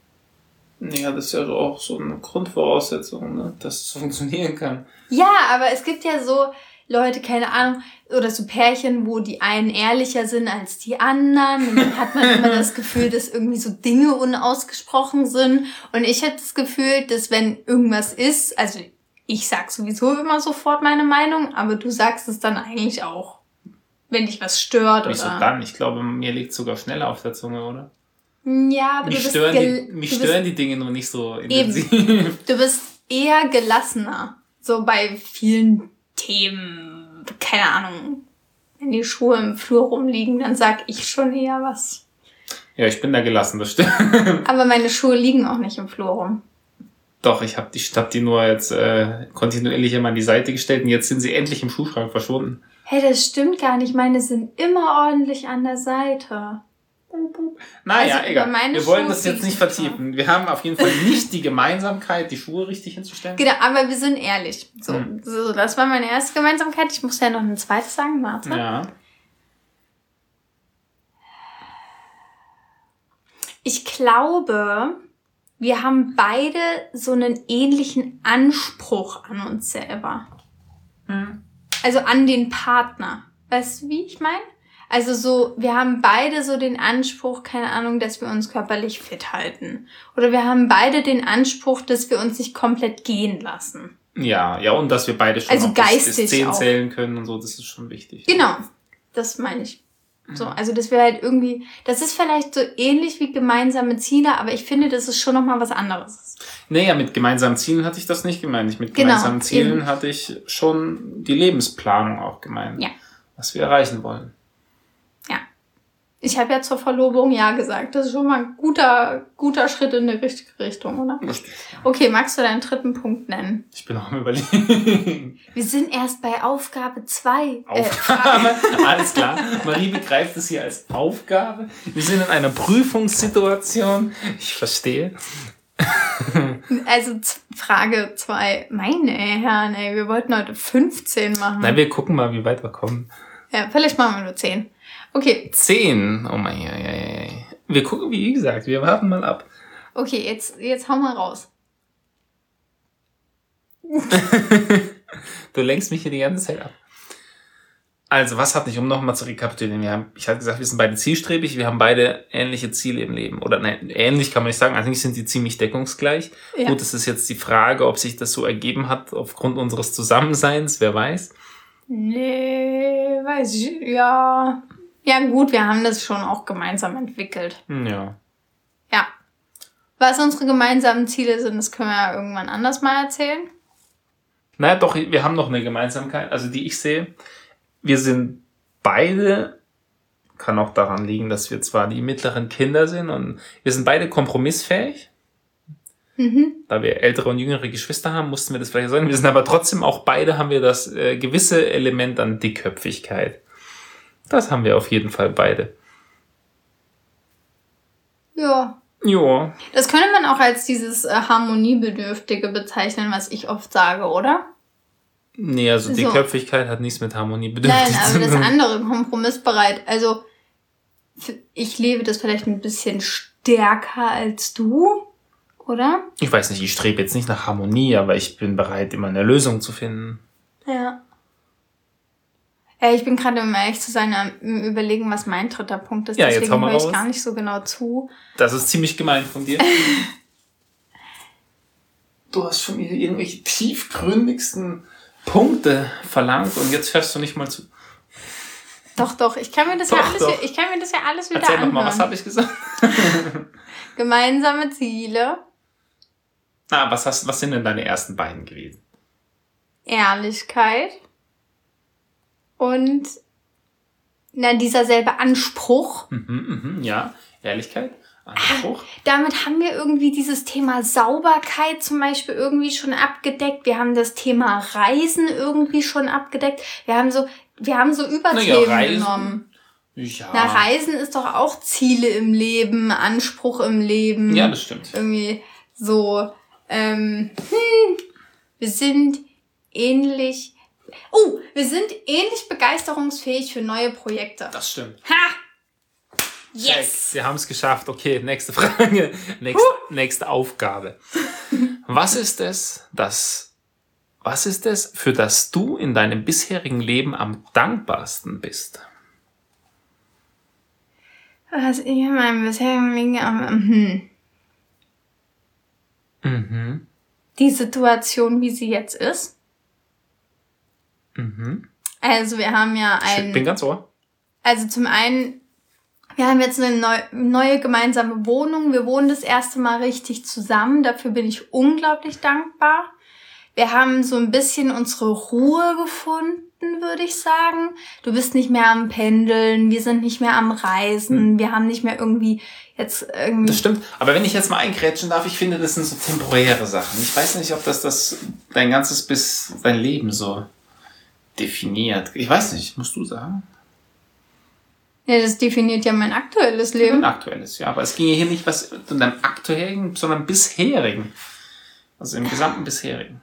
Speaker 2: Ja, das ist ja auch so eine Grundvoraussetzung, ne? Dass es funktionieren kann.
Speaker 1: Ja, aber es gibt ja so Leute, keine Ahnung, oder so Pärchen, wo die einen ehrlicher sind als die anderen. Und dann hat man immer das Gefühl, dass irgendwie so Dinge unausgesprochen sind. Und ich hätte das Gefühl, dass wenn irgendwas ist, also ich sag sowieso immer sofort meine Meinung, aber du sagst es dann eigentlich auch, wenn dich was stört
Speaker 2: Wieso
Speaker 1: oder...
Speaker 2: dann? Ich glaube, mir liegt sogar schneller auf der Zunge, oder?
Speaker 1: Ja, aber
Speaker 2: Mich
Speaker 1: du bist,
Speaker 2: stören,
Speaker 1: gel-
Speaker 2: die, mich
Speaker 1: du,
Speaker 2: stören
Speaker 1: bist,
Speaker 2: die Dinge nur nicht so
Speaker 1: Eben.
Speaker 2: intensiv.
Speaker 1: du bist eher gelassener. So bei vielen Themen, keine Ahnung, wenn die Schuhe im Flur rumliegen, dann sag ich schon eher was.
Speaker 2: Ja, ich bin da gelassen, das stimmt.
Speaker 1: Aber meine Schuhe liegen auch nicht im Flur rum.
Speaker 2: Doch, ich habe die, ich hab die nur jetzt äh, kontinuierlich immer an die Seite gestellt und jetzt sind sie endlich im Schuhschrank verschwunden.
Speaker 1: Hey, das stimmt gar nicht. Meine sind immer ordentlich an der Seite.
Speaker 2: Naja,
Speaker 1: Also,
Speaker 2: egal.
Speaker 1: über meine
Speaker 2: Wir wollen
Speaker 1: Schuhe
Speaker 2: das jetzt nicht
Speaker 1: krieg ich
Speaker 2: vertiefen. Wir haben auf jeden Fall nicht die Gemeinsamkeit, die Schuhe richtig hinzustellen.
Speaker 1: Genau, aber wir sind ehrlich. So,
Speaker 2: Hm.
Speaker 1: so, das war meine erste Gemeinsamkeit. Ich muss ja noch eine zweite sagen, warte.
Speaker 2: Ja.
Speaker 1: Ich glaube, wir haben beide so einen ähnlichen Anspruch an uns selber.
Speaker 2: Hm.
Speaker 1: Also an den Partner. Weißt du, wie ich meine? Also so, wir haben beide so den Anspruch, keine Ahnung, dass wir uns körperlich fit halten. Oder wir haben beide den Anspruch, dass wir uns nicht komplett gehen lassen.
Speaker 2: Ja, ja, und dass wir beide schon
Speaker 1: Also
Speaker 2: auf bis- bis
Speaker 1: geistig
Speaker 2: zehn
Speaker 1: auch.
Speaker 2: zählen können und so, das ist schon wichtig.
Speaker 1: Genau, das meine ich. So, also dass wir halt irgendwie, das ist vielleicht so ähnlich wie gemeinsame Ziele, aber ich finde, das ist schon nochmal was anderes.
Speaker 2: Naja, mit gemeinsamen Zielen hatte ich das nicht gemeint. Ich mit
Speaker 1: Genau,
Speaker 2: gemeinsamen Zielen
Speaker 1: eben.
Speaker 2: hatte ich schon die Lebensplanung auch gemeint.
Speaker 1: Ja.
Speaker 2: Was wir erreichen wollen.
Speaker 1: Ja. Ich habe ja zur Verlobung ja gesagt. Das ist schon mal ein guter, guter Schritt in die richtige Richtung, oder?
Speaker 2: Richtig.
Speaker 1: Okay, magst du deinen dritten Punkt nennen?
Speaker 2: Ich bin auch am Überlegen.
Speaker 1: Wir sind erst bei Aufgabe zwei.
Speaker 2: Aufgabe. Alles klar. Marie begreift es hier als Aufgabe. Wir sind in einer Prüfungssituation. Ich verstehe.
Speaker 1: Äh, also z- Frage zwei. Meine Herren, ey, wir wollten heute fünfzehn machen.
Speaker 2: Nein, wir gucken mal, wie weit wir kommen.
Speaker 1: Ja, vielleicht machen wir nur zehn. Okay,
Speaker 2: Zehn. Oh mein, ja, ja, ja. Wir gucken, wie gesagt, wir warten mal ab.
Speaker 1: okay, jetzt, jetzt hau mal raus.
Speaker 2: Du lenkst mich hier die ganze Zeit ab. Also, was hat nicht, um nochmal zu rekapitulieren, wir haben, ich hatte gesagt, wir sind beide zielstrebig, wir haben beide ähnliche Ziele im Leben. Oder nein, ähnlich kann man nicht sagen, eigentlich sind die ziemlich deckungsgleich. Ja. Gut, es ist jetzt die Frage, ob sich das so ergeben hat aufgrund unseres Zusammenseins, wer weiß.
Speaker 1: Nee, weiß ich, ja. Ja gut, wir haben das schon auch gemeinsam entwickelt.
Speaker 2: Ja.
Speaker 1: Ja. Was unsere gemeinsamen Ziele sind, das können wir ja irgendwann anders mal erzählen.
Speaker 2: Naja, doch, wir haben noch eine Gemeinsamkeit, also die ich sehe. Wir sind beide, kann auch daran liegen, dass wir zwar die mittleren Kinder sind und wir sind beide kompromissfähig. Mhm. Da wir ältere und jüngere Geschwister haben, mussten wir das vielleicht sagen. Wir sind aber trotzdem auch beide, haben wir das äh, gewisse Element an Dickköpfigkeit. Das haben wir auf jeden Fall beide.
Speaker 1: Ja.
Speaker 2: Ja.
Speaker 1: Das könnte man auch als dieses äh, Harmoniebedürftige bezeichnen, was ich oft sage, oder?
Speaker 2: Nee, also
Speaker 1: so.
Speaker 2: Dickköpfigkeit hat nichts mit Harmoniebedürftig
Speaker 1: zu tun. Nein, aber das andere, kompromissbereit. Also, ich lebe das vielleicht ein bisschen stärker als du, oder?
Speaker 2: Ich weiß nicht, ich strebe jetzt nicht nach Harmonie, aber ich bin bereit, immer eine Lösung zu finden.
Speaker 1: Ja. Ja, ich bin gerade, um ehrlich zu sein, am Überlegen, was mein dritter Punkt ist.
Speaker 2: Ja,
Speaker 1: deswegen
Speaker 2: jetzt hören wir
Speaker 1: höre ich
Speaker 2: raus.
Speaker 1: gar nicht so genau zu.
Speaker 2: Das ist ziemlich gemein von dir. Du hast von mir irgendwelche tiefgründigsten Punkte verlangt und jetzt hörst du nicht mal zu.
Speaker 1: Doch, doch, ich kann mir das,
Speaker 2: doch,
Speaker 1: ja, alles,
Speaker 2: doch.
Speaker 1: Ich kann mir das ja alles wieder
Speaker 2: Erzähl
Speaker 1: anhören.
Speaker 2: Erzähl nochmal, was habe ich gesagt?
Speaker 1: Gemeinsame Ziele.
Speaker 2: Ah, was, hast, was sind denn deine ersten beiden gewesen?
Speaker 1: Ehrlichkeit. Und na, dieser selbe Anspruch.
Speaker 2: Mhm, mhm, ja, Ehrlichkeit, Anspruch.
Speaker 1: Ah, damit haben wir irgendwie dieses Thema Sauberkeit zum Beispiel irgendwie schon abgedeckt. Wir haben das Thema Reisen irgendwie schon abgedeckt. Wir haben so, wir haben so Überthemen
Speaker 2: naja,
Speaker 1: genommen.
Speaker 2: Ja.
Speaker 1: Na, Reisen ist doch auch Ziele im Leben, Anspruch im Leben.
Speaker 2: Ja, das stimmt.
Speaker 1: Irgendwie so, ähm, hm, wir sind ähnlich. Oh, wir sind ähnlich begeisterungsfähig für neue Projekte.
Speaker 2: Das stimmt.
Speaker 1: Ha! Yes!
Speaker 2: Wir haben es geschafft. Okay, nächste Frage. Nächste, uh. nächste Aufgabe. Was ist es, das, was ist es, für das du in deinem bisherigen Leben am dankbarsten bist?
Speaker 1: Was ich in meinem bisherigen Leben am, hm.
Speaker 2: Mhm.
Speaker 1: Die Situation, wie sie jetzt ist.
Speaker 2: Mhm.
Speaker 1: Also wir haben ja ein...
Speaker 2: Ich bin ganz ohr.
Speaker 1: Also zum einen, wir haben jetzt eine neu, neue gemeinsame Wohnung. Wir wohnen das erste Mal richtig zusammen. Dafür bin ich unglaublich dankbar. Wir haben so ein bisschen unsere Ruhe gefunden, würde ich sagen. Du bist nicht mehr am Pendeln, wir sind nicht mehr am Reisen, hm. wir haben nicht mehr irgendwie jetzt irgendwie...
Speaker 2: Das stimmt, aber wenn ich jetzt mal eingrätschen darf, ich finde, das sind so temporäre Sachen. Ich weiß nicht, ob das, das dein ganzes bis dein Leben so definiert. Ich weiß nicht, musst du sagen?
Speaker 1: Ja, das definiert ja mein aktuelles Leben.
Speaker 2: Mein aktuelles, ja. Aber es ging hier nicht was in deinem aktuellen, sondern bisherigen. Also im gesamten bisherigen.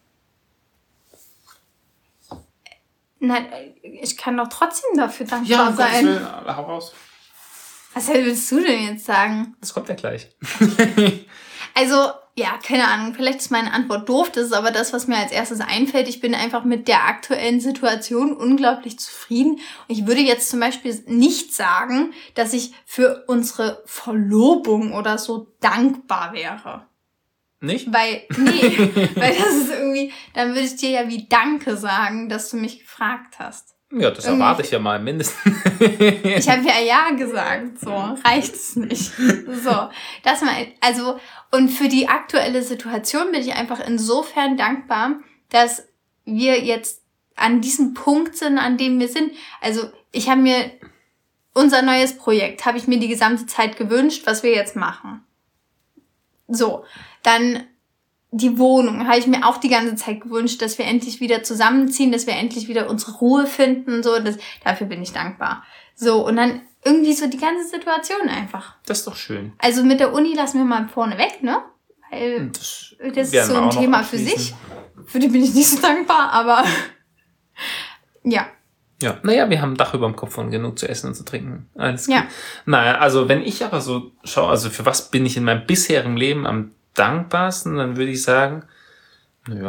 Speaker 1: Nein, ich kann doch trotzdem dafür dankbar
Speaker 2: ja,
Speaker 1: sein.
Speaker 2: Ja, Will, hau raus.
Speaker 1: Was willst du denn jetzt sagen?
Speaker 2: Das kommt ja gleich.
Speaker 1: Also, ja, keine Ahnung, vielleicht ist meine Antwort doof, das ist aber das, was mir als erstes einfällt. Ich bin einfach mit der aktuellen Situation unglaublich zufrieden. Und ich würde jetzt zum Beispiel nicht sagen, dass ich für unsere Verlobung oder so dankbar wäre.
Speaker 2: Nicht?
Speaker 1: Weil, nee, weil das ist irgendwie, dann würde ich dir ja wie Danke sagen, dass du mich gefragt hast.
Speaker 2: Ja, das irgendwie, erwarte ich ja mal mindestens.
Speaker 1: Ich habe ja Ja gesagt, so, reicht es nicht. So, das mal, also, und für die aktuelle Situation bin ich einfach insofern dankbar, dass wir jetzt an diesem Punkt sind, an dem wir sind. Also, ich habe mir, unser neues Projekt habe ich mir die gesamte Zeit gewünscht, was wir jetzt machen. So, dann die Wohnung habe ich mir auch die ganze Zeit gewünscht, dass wir endlich wieder zusammenziehen, dass wir endlich wieder unsere Ruhe finden, so, das, dafür bin ich dankbar. So, und dann irgendwie so die ganze Situation einfach.
Speaker 2: Das ist doch schön.
Speaker 1: Also mit der Uni lassen wir mal vorne weg, ne? Weil das, das ist so ein Thema für sich. Für die bin ich nicht so dankbar, aber ja.
Speaker 2: Ja, naja, wir haben ein Dach über dem Kopf und genug zu essen und zu trinken. Alles gut.
Speaker 1: Ja.
Speaker 2: Naja, also wenn ich aber so schaue, also für was bin ich in meinem bisherigen Leben am dankbarsten, dann würde ich sagen, naja,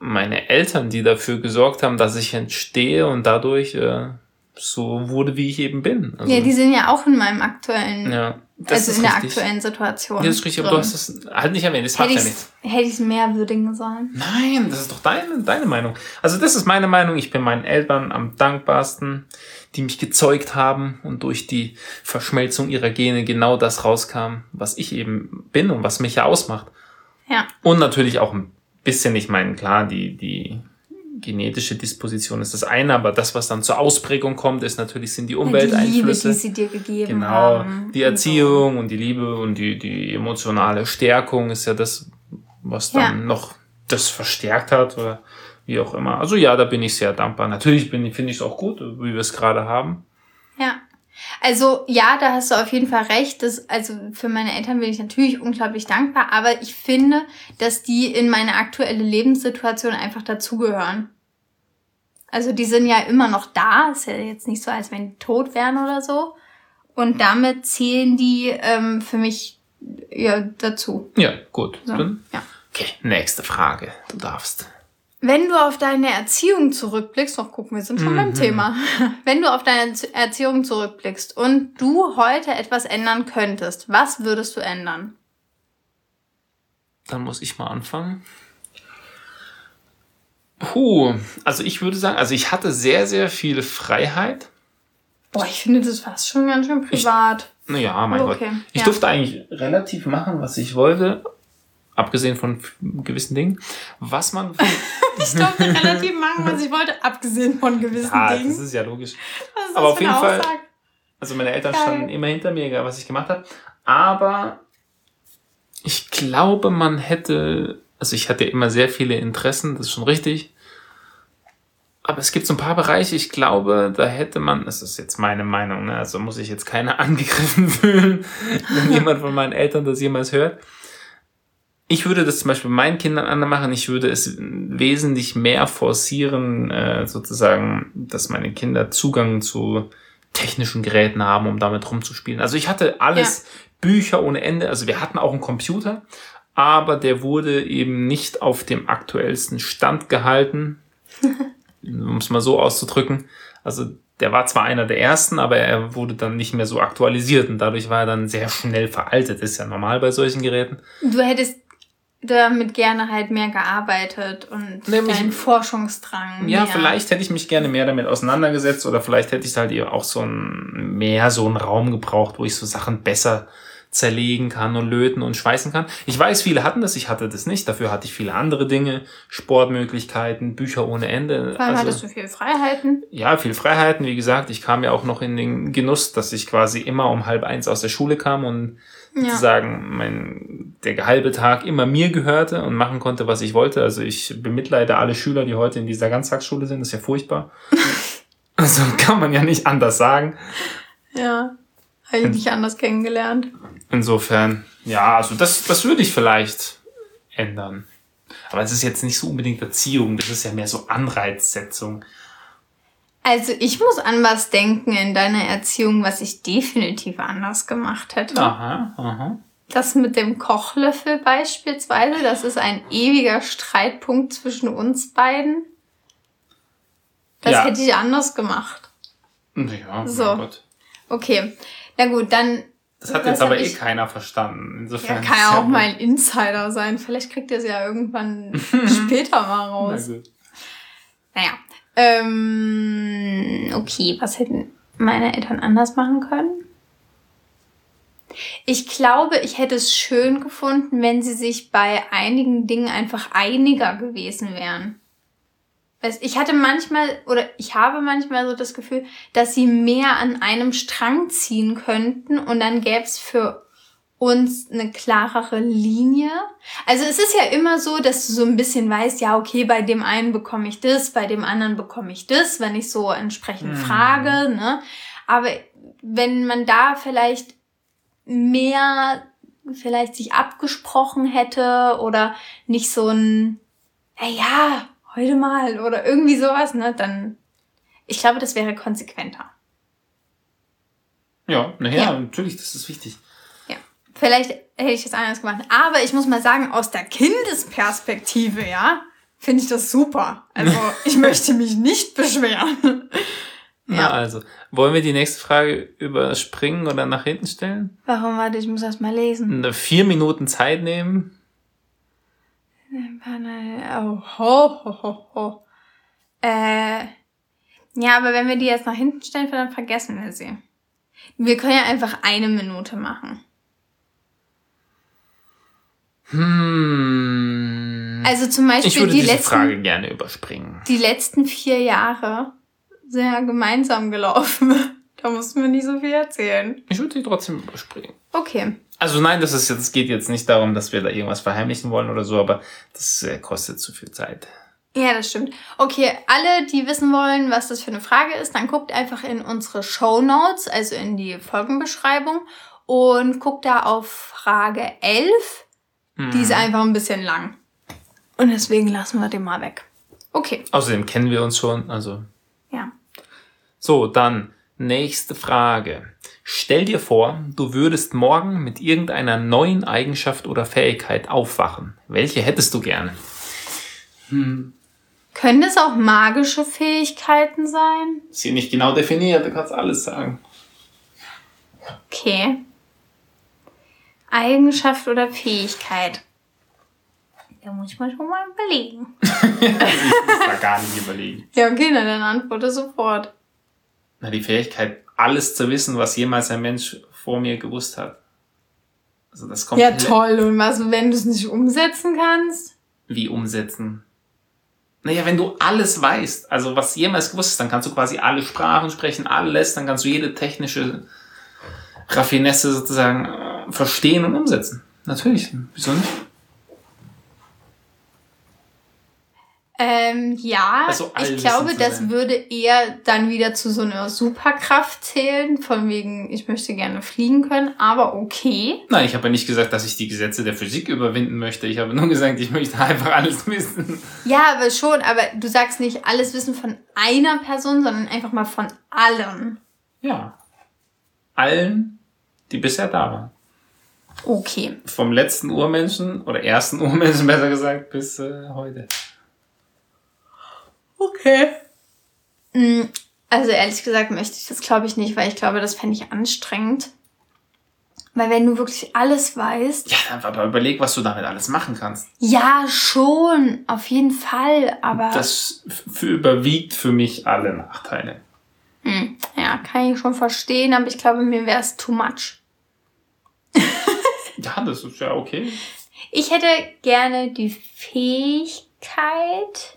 Speaker 2: meine Eltern, die dafür gesorgt haben, dass ich entstehe und dadurch äh, so wurde, wie ich eben bin. Also,
Speaker 1: ja, die sind ja auch in meinem aktuellen,
Speaker 2: ja, das
Speaker 1: also
Speaker 2: ist
Speaker 1: in der
Speaker 2: richtig.
Speaker 1: aktuellen Situation.
Speaker 2: Ja, das ist richtig, aber du hast es halt nicht erwähnt, das macht ja nichts.
Speaker 1: Hätte ich es mehr würdigen sollen.
Speaker 2: Nein, das ist doch deine, deine Meinung. Also das ist meine Meinung, ich bin meinen Eltern am dankbarsten, die mich gezeugt haben und durch die Verschmelzung ihrer Gene genau das rauskam, was ich eben bin und was mich ja ausmacht.
Speaker 1: Ja.
Speaker 2: Und natürlich auch ein bisschen, ich meine, klar, die, die genetische Disposition ist das eine, aber das, was dann zur Ausprägung kommt, ist natürlich, sind die Umwelteinflüsse.
Speaker 1: Die Liebe, die sie dir gegeben
Speaker 2: genau,
Speaker 1: haben.
Speaker 2: die Erziehung und die Liebe und die, die emotionale Stärkung ist ja das, was dann ja. noch das verstärkt hat oder wie auch immer. Also ja, da bin ich sehr dankbar. Natürlich bin ich, finde ich es auch gut, wie wir es gerade haben.
Speaker 1: Ja. Also ja, da hast du auf jeden Fall recht. Das, also für meine Eltern bin ich natürlich unglaublich dankbar, aber ich finde, dass die in meine aktuelle Lebenssituation einfach dazugehören. Also die sind ja immer noch da. Ist ja jetzt nicht so, als wenn die tot wären oder so. Und damit zählen die ähm, für mich ja dazu.
Speaker 2: Ja, gut.
Speaker 1: So,
Speaker 2: Dann,
Speaker 1: ja.
Speaker 2: Okay, nächste Frage. Du darfst.
Speaker 1: Wenn du auf deine Erziehung zurückblickst, noch gucken, wir sind schon mhm. beim Thema. Wenn du auf deine Erziehung zurückblickst und du heute etwas ändern könntest, was würdest du ändern?
Speaker 2: Dann muss ich mal anfangen. Puh, also ich würde sagen, also ich hatte sehr, sehr viel Freiheit.
Speaker 1: Boah, ich finde das fast schon ganz schön privat.
Speaker 2: Naja, mein
Speaker 1: okay.
Speaker 2: Gott. Ich
Speaker 1: ja.
Speaker 2: durfte eigentlich relativ machen, was ich wollte. Abgesehen von gewissen Dingen. Was man...
Speaker 1: ich durfte relativ machen, was ich wollte, abgesehen von gewissen
Speaker 2: ja,
Speaker 1: Dingen.
Speaker 2: Das ist ja logisch.
Speaker 1: Was ist
Speaker 2: aber
Speaker 1: das
Speaker 2: auf
Speaker 1: für
Speaker 2: jeden
Speaker 1: eine
Speaker 2: Fall...
Speaker 1: Aussage?
Speaker 2: Also meine Eltern
Speaker 1: Geil.
Speaker 2: standen immer hinter mir, egal was ich gemacht habe. Aber ich glaube, man hätte... Also ich hatte ja immer sehr viele Interessen, das ist schon richtig. Aber es gibt so ein paar Bereiche, ich glaube, da hätte man... Das ist jetzt meine Meinung, ne? Also muss ich jetzt keiner angegriffen fühlen, wenn jemand von meinen Eltern das jemals hört. Ich würde das zum Beispiel meinen Kindern anders machen. Ich würde es wesentlich mehr forcieren, äh, sozusagen, dass meine Kinder Zugang zu technischen Geräten haben, um damit rumzuspielen. Also ich hatte alles, ja. Bücher ohne Ende. Also wir hatten auch einen Computer, aber der wurde eben nicht auf dem aktuellsten Stand gehalten, um es mal so auszudrücken. Also der war zwar einer der ersten, aber er wurde dann nicht mehr so aktualisiert und dadurch war er dann sehr schnell veraltet. Das ist ja normal bei solchen Geräten.
Speaker 1: Du hättest damit gerne halt mehr gearbeitet und
Speaker 2: Nämlich,
Speaker 1: deinen Forschungsdrang.
Speaker 2: Ja,
Speaker 1: mehr.
Speaker 2: Vielleicht hätte ich mich gerne mehr damit auseinandergesetzt oder vielleicht hätte ich halt auch so ein, mehr so einen Raum gebraucht, wo ich so Sachen besser zerlegen kann und löten und schweißen kann. Ich weiß, viele hatten das, ich hatte das nicht. Dafür hatte ich viele andere Dinge, Sportmöglichkeiten, Bücher ohne Ende.
Speaker 1: Vor allem
Speaker 2: also,
Speaker 1: hattest du viele Freiheiten.
Speaker 2: Ja, viel Freiheiten. Wie gesagt, ich kam ja auch noch in den Genuss, dass ich quasi immer um halb eins aus der Schule kam und ja. sozusagen mein, der halbe Tag immer mir gehörte und machen konnte, was ich wollte. Also ich bemitleide alle Schüler, die heute in dieser Ganztagsschule sind. Das ist ja furchtbar. Also kann man ja nicht anders sagen.
Speaker 1: Ja, habe ich nicht anders kennengelernt.
Speaker 2: Insofern, ja, also das, das würde ich vielleicht ändern. Aber es ist jetzt nicht so unbedingt Erziehung, das ist ja mehr so Anreizsetzung.
Speaker 1: Also ich muss an was denken in deiner Erziehung, was ich definitiv anders gemacht hätte.
Speaker 2: Aha, aha.
Speaker 1: Das mit dem Kochlöffel beispielsweise, das ist ein ewiger Streitpunkt zwischen uns beiden. Das ja. hätte ich anders gemacht.
Speaker 2: Ja,
Speaker 1: so.
Speaker 2: Mein Gott.
Speaker 1: Okay, na gut, dann...
Speaker 2: Das hat jetzt aber eh keiner verstanden. Insofern
Speaker 1: ja, kann ja auch mal ein Insider sein. Vielleicht kriegt ihr es ja irgendwann später mal raus. Na gut. Naja. Ähm, okay, was hätten meine Eltern anders machen können? Ich glaube, ich hätte es schön gefunden, wenn sie sich bei einigen Dingen einfach einiger gewesen wären. Ich hatte manchmal, oder ich habe manchmal so das Gefühl, dass sie mehr an einem Strang ziehen könnten und dann gäbe es für uns eine klarere Linie. Also es ist ja immer so, dass du so ein bisschen weißt, ja okay, bei dem einen bekomme ich das, bei dem anderen bekomme ich das, wenn ich so entsprechend hm. frage, ne? Aber wenn man da vielleicht mehr vielleicht sich abgesprochen hätte oder nicht so ein, ja, ja, heute mal oder irgendwie sowas, ne, dann, ich glaube, das wäre konsequenter.
Speaker 2: Ja, naja, ja. natürlich, das ist wichtig.
Speaker 1: Ja, vielleicht hätte ich das anders gemacht. Aber ich muss mal sagen, aus der Kindesperspektive, ja, finde ich das super. Also ich möchte mich nicht beschweren.
Speaker 2: Ja.
Speaker 1: Ja.
Speaker 2: Na also, wollen wir die nächste Frage überspringen oder nach hinten stellen?
Speaker 1: Warum? Warte, ich muss das mal lesen.
Speaker 2: Eine vier Minuten Zeit nehmen.
Speaker 1: Oh, ho, ho, ho, ho. Äh, ja, aber wenn wir die jetzt nach hinten stellen, dann vergessen wir sie. Wir können ja einfach eine Minute machen.
Speaker 2: Hm.
Speaker 1: Also zum Beispiel
Speaker 2: Ich würde
Speaker 1: die
Speaker 2: diese
Speaker 1: letzten,
Speaker 2: Frage gerne überspringen.
Speaker 1: die letzten vier Jahre sind ja gemeinsam gelaufen. Da mussten wir nicht so viel erzählen.
Speaker 2: Ich würde die trotzdem überspringen.
Speaker 1: Okay.
Speaker 2: Also nein, das ist jetzt, es geht jetzt nicht darum, dass wir da irgendwas verheimlichen wollen oder so, aber das äh, kostet zu viel Zeit.
Speaker 1: Ja, das stimmt. Okay, alle, die wissen wollen, was das für eine Frage ist, dann guckt einfach in unsere Shownotes, also in die Folgenbeschreibung und guckt da auf Frage elf.
Speaker 2: Hm.
Speaker 1: Die ist einfach ein bisschen lang. Und deswegen lassen wir den mal weg. Okay.
Speaker 2: Außerdem kennen wir uns schon, also.
Speaker 1: Ja.
Speaker 2: So, dann nächste Frage. Stell dir vor, du würdest morgen mit irgendeiner neuen Eigenschaft oder Fähigkeit aufwachen. Welche hättest du gerne? Hm.
Speaker 1: Können das auch magische Fähigkeiten sein?
Speaker 2: Ist hier nicht genau definiert, du kannst alles sagen.
Speaker 1: Okay. Eigenschaft oder Fähigkeit? Da muss ich mal schon mal überlegen.
Speaker 2: Ich muss da gar nicht überlegen.
Speaker 1: Ja, okay, na, dann antworte sofort.
Speaker 2: Na, die Fähigkeit, alles zu wissen, was jemals ein Mensch vor mir gewusst hat. Also das kommt.
Speaker 1: Ja, toll. Und was, wenn du es nicht umsetzen kannst?
Speaker 2: Wie umsetzen? Naja, wenn du alles weißt, also was jemals gewusst ist, dann kannst du quasi alle Sprachen sprechen, alles, dann kannst du jede technische Raffinesse sozusagen äh, verstehen und umsetzen. Natürlich, wieso nicht?
Speaker 1: Ähm, ja,
Speaker 2: Also
Speaker 1: ich
Speaker 2: allwissend
Speaker 1: glaube,
Speaker 2: zu
Speaker 1: das
Speaker 2: sein.
Speaker 1: würde eher dann wieder zu so einer Superkraft zählen, von wegen, ich möchte gerne fliegen können, aber okay.
Speaker 2: Nein, ich habe ja nicht gesagt, dass ich die Gesetze der Physik überwinden möchte. Ich habe nur gesagt, ich möchte einfach alles wissen.
Speaker 1: Ja, aber schon, aber du sagst nicht alles Wissen von einer Person, sondern einfach mal von allen.
Speaker 2: Ja. Allen, die bisher da waren.
Speaker 1: Okay.
Speaker 2: Vom letzten Urmenschen, oder ersten Urmenschen besser gesagt, bis äh, heute.
Speaker 1: Okay. Mm, Also ehrlich gesagt möchte ich das glaube ich nicht, weil ich glaube, das fände ich anstrengend. Weil wenn du wirklich alles weißt...
Speaker 2: Ja, dann aber überleg, was du damit alles machen kannst.
Speaker 1: Ja, schon, auf jeden Fall, aber...
Speaker 2: Das f- überwiegt für mich alle Nachteile.
Speaker 1: Hm, ja, kann ich schon verstehen, aber ich glaube, mir wäre es too much.
Speaker 2: Ja, das ist ja okay.
Speaker 1: Ich hätte gerne die Fähigkeit,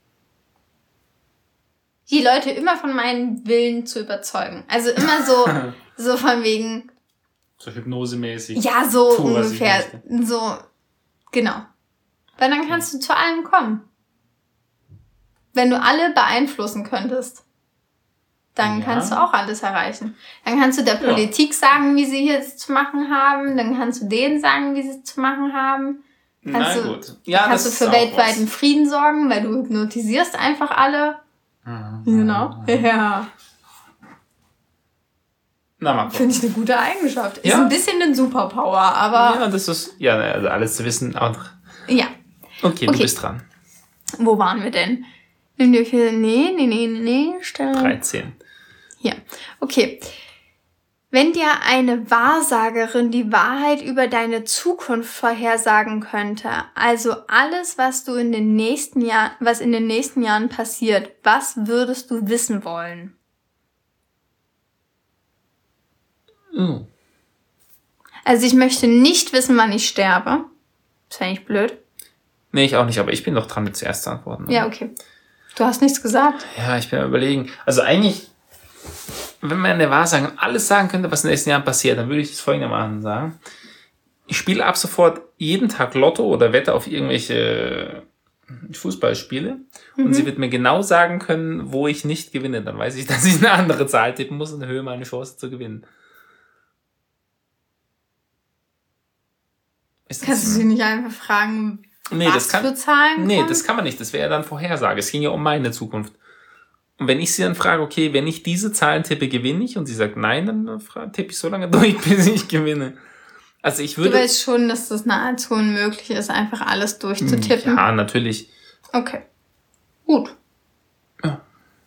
Speaker 1: die Leute immer von meinem Willen zu überzeugen. Also immer so, so von wegen,
Speaker 2: So hypnosemäßig.
Speaker 1: ja, so
Speaker 2: Tu, was ich
Speaker 1: ungefähr,
Speaker 2: möchte.
Speaker 1: so, genau. Weil dann kannst du zu allem kommen. Wenn du alle beeinflussen könntest, dann
Speaker 2: Ja.
Speaker 1: kannst du auch alles erreichen. Dann kannst du der
Speaker 2: Ja.
Speaker 1: Politik sagen, wie sie jetzt zu machen haben. Dann kannst du denen sagen, wie sie zu machen haben.
Speaker 2: Na
Speaker 1: Kannst du,
Speaker 2: gut. Ja,
Speaker 1: kannst du
Speaker 2: das
Speaker 1: für
Speaker 2: ist auch
Speaker 1: weltweiten Frieden sorgen, weil du hypnotisierst einfach alle.
Speaker 2: was.
Speaker 1: Genau. Ja.
Speaker 2: Na, mal gucken.
Speaker 1: Finde ich eine gute Eigenschaft. Ist
Speaker 2: Ja.
Speaker 1: ein bisschen ein Superpower, aber
Speaker 2: Ja, das ist, ja, also alles zu wissen. Auch.
Speaker 1: ja.
Speaker 2: Okay,
Speaker 1: Okay.
Speaker 2: du bist dran.
Speaker 1: Wo waren wir denn? Nimm dir viel. Nee, nee, nee, nee, nee. Stell.
Speaker 2: dreizehn.
Speaker 1: Hier. Okay. Wenn dir eine Wahrsagerin die Wahrheit über deine Zukunft vorhersagen könnte, also alles, was du in den nächsten Jahren, was in den nächsten Jahren passiert, was würdest du wissen wollen?
Speaker 2: Oh.
Speaker 1: Also ich möchte nicht wissen, wann ich sterbe. Das fände ich blöd.
Speaker 2: Nee, ich auch nicht, aber ich bin doch dran, mit zuerst zu antworten.
Speaker 1: Ja, okay. Du hast nichts gesagt.
Speaker 2: Ja, ich bin am überlegen. Also eigentlich, wenn man in der Wahrsagung alles sagen könnte, was in den nächsten Jahren passiert, dann würde ich das folgendermaßen sagen. Ich spiele ab sofort jeden Tag Lotto oder wette auf irgendwelche Fußballspiele und
Speaker 1: Mhm.
Speaker 2: sie wird mir genau sagen können, wo ich nicht gewinne. Dann weiß ich, dass ich eine andere Zahl tippen muss und erhöhe meine Chance zu gewinnen. Ist das-
Speaker 1: Kannst du sie nicht einfach fragen,
Speaker 2: Nee,
Speaker 1: was
Speaker 2: das kann,
Speaker 1: für Zahlen
Speaker 2: nee,
Speaker 1: kommen?
Speaker 2: das kann man nicht. Das wäre ja dann Vorhersage. Es ging ja um meine Zukunft. Und wenn ich sie dann frage, okay, wenn ich diese Zahlen tippe, gewinne ich? Und sie sagt nein, dann fra- tippe ich so lange durch, bis ich gewinne. Also ich
Speaker 1: Du
Speaker 2: würde...
Speaker 1: weißt schon, dass das nahezu unmöglich ist, einfach alles durchzutippen.
Speaker 2: Ja, natürlich.
Speaker 1: Okay. Gut.
Speaker 2: Ja.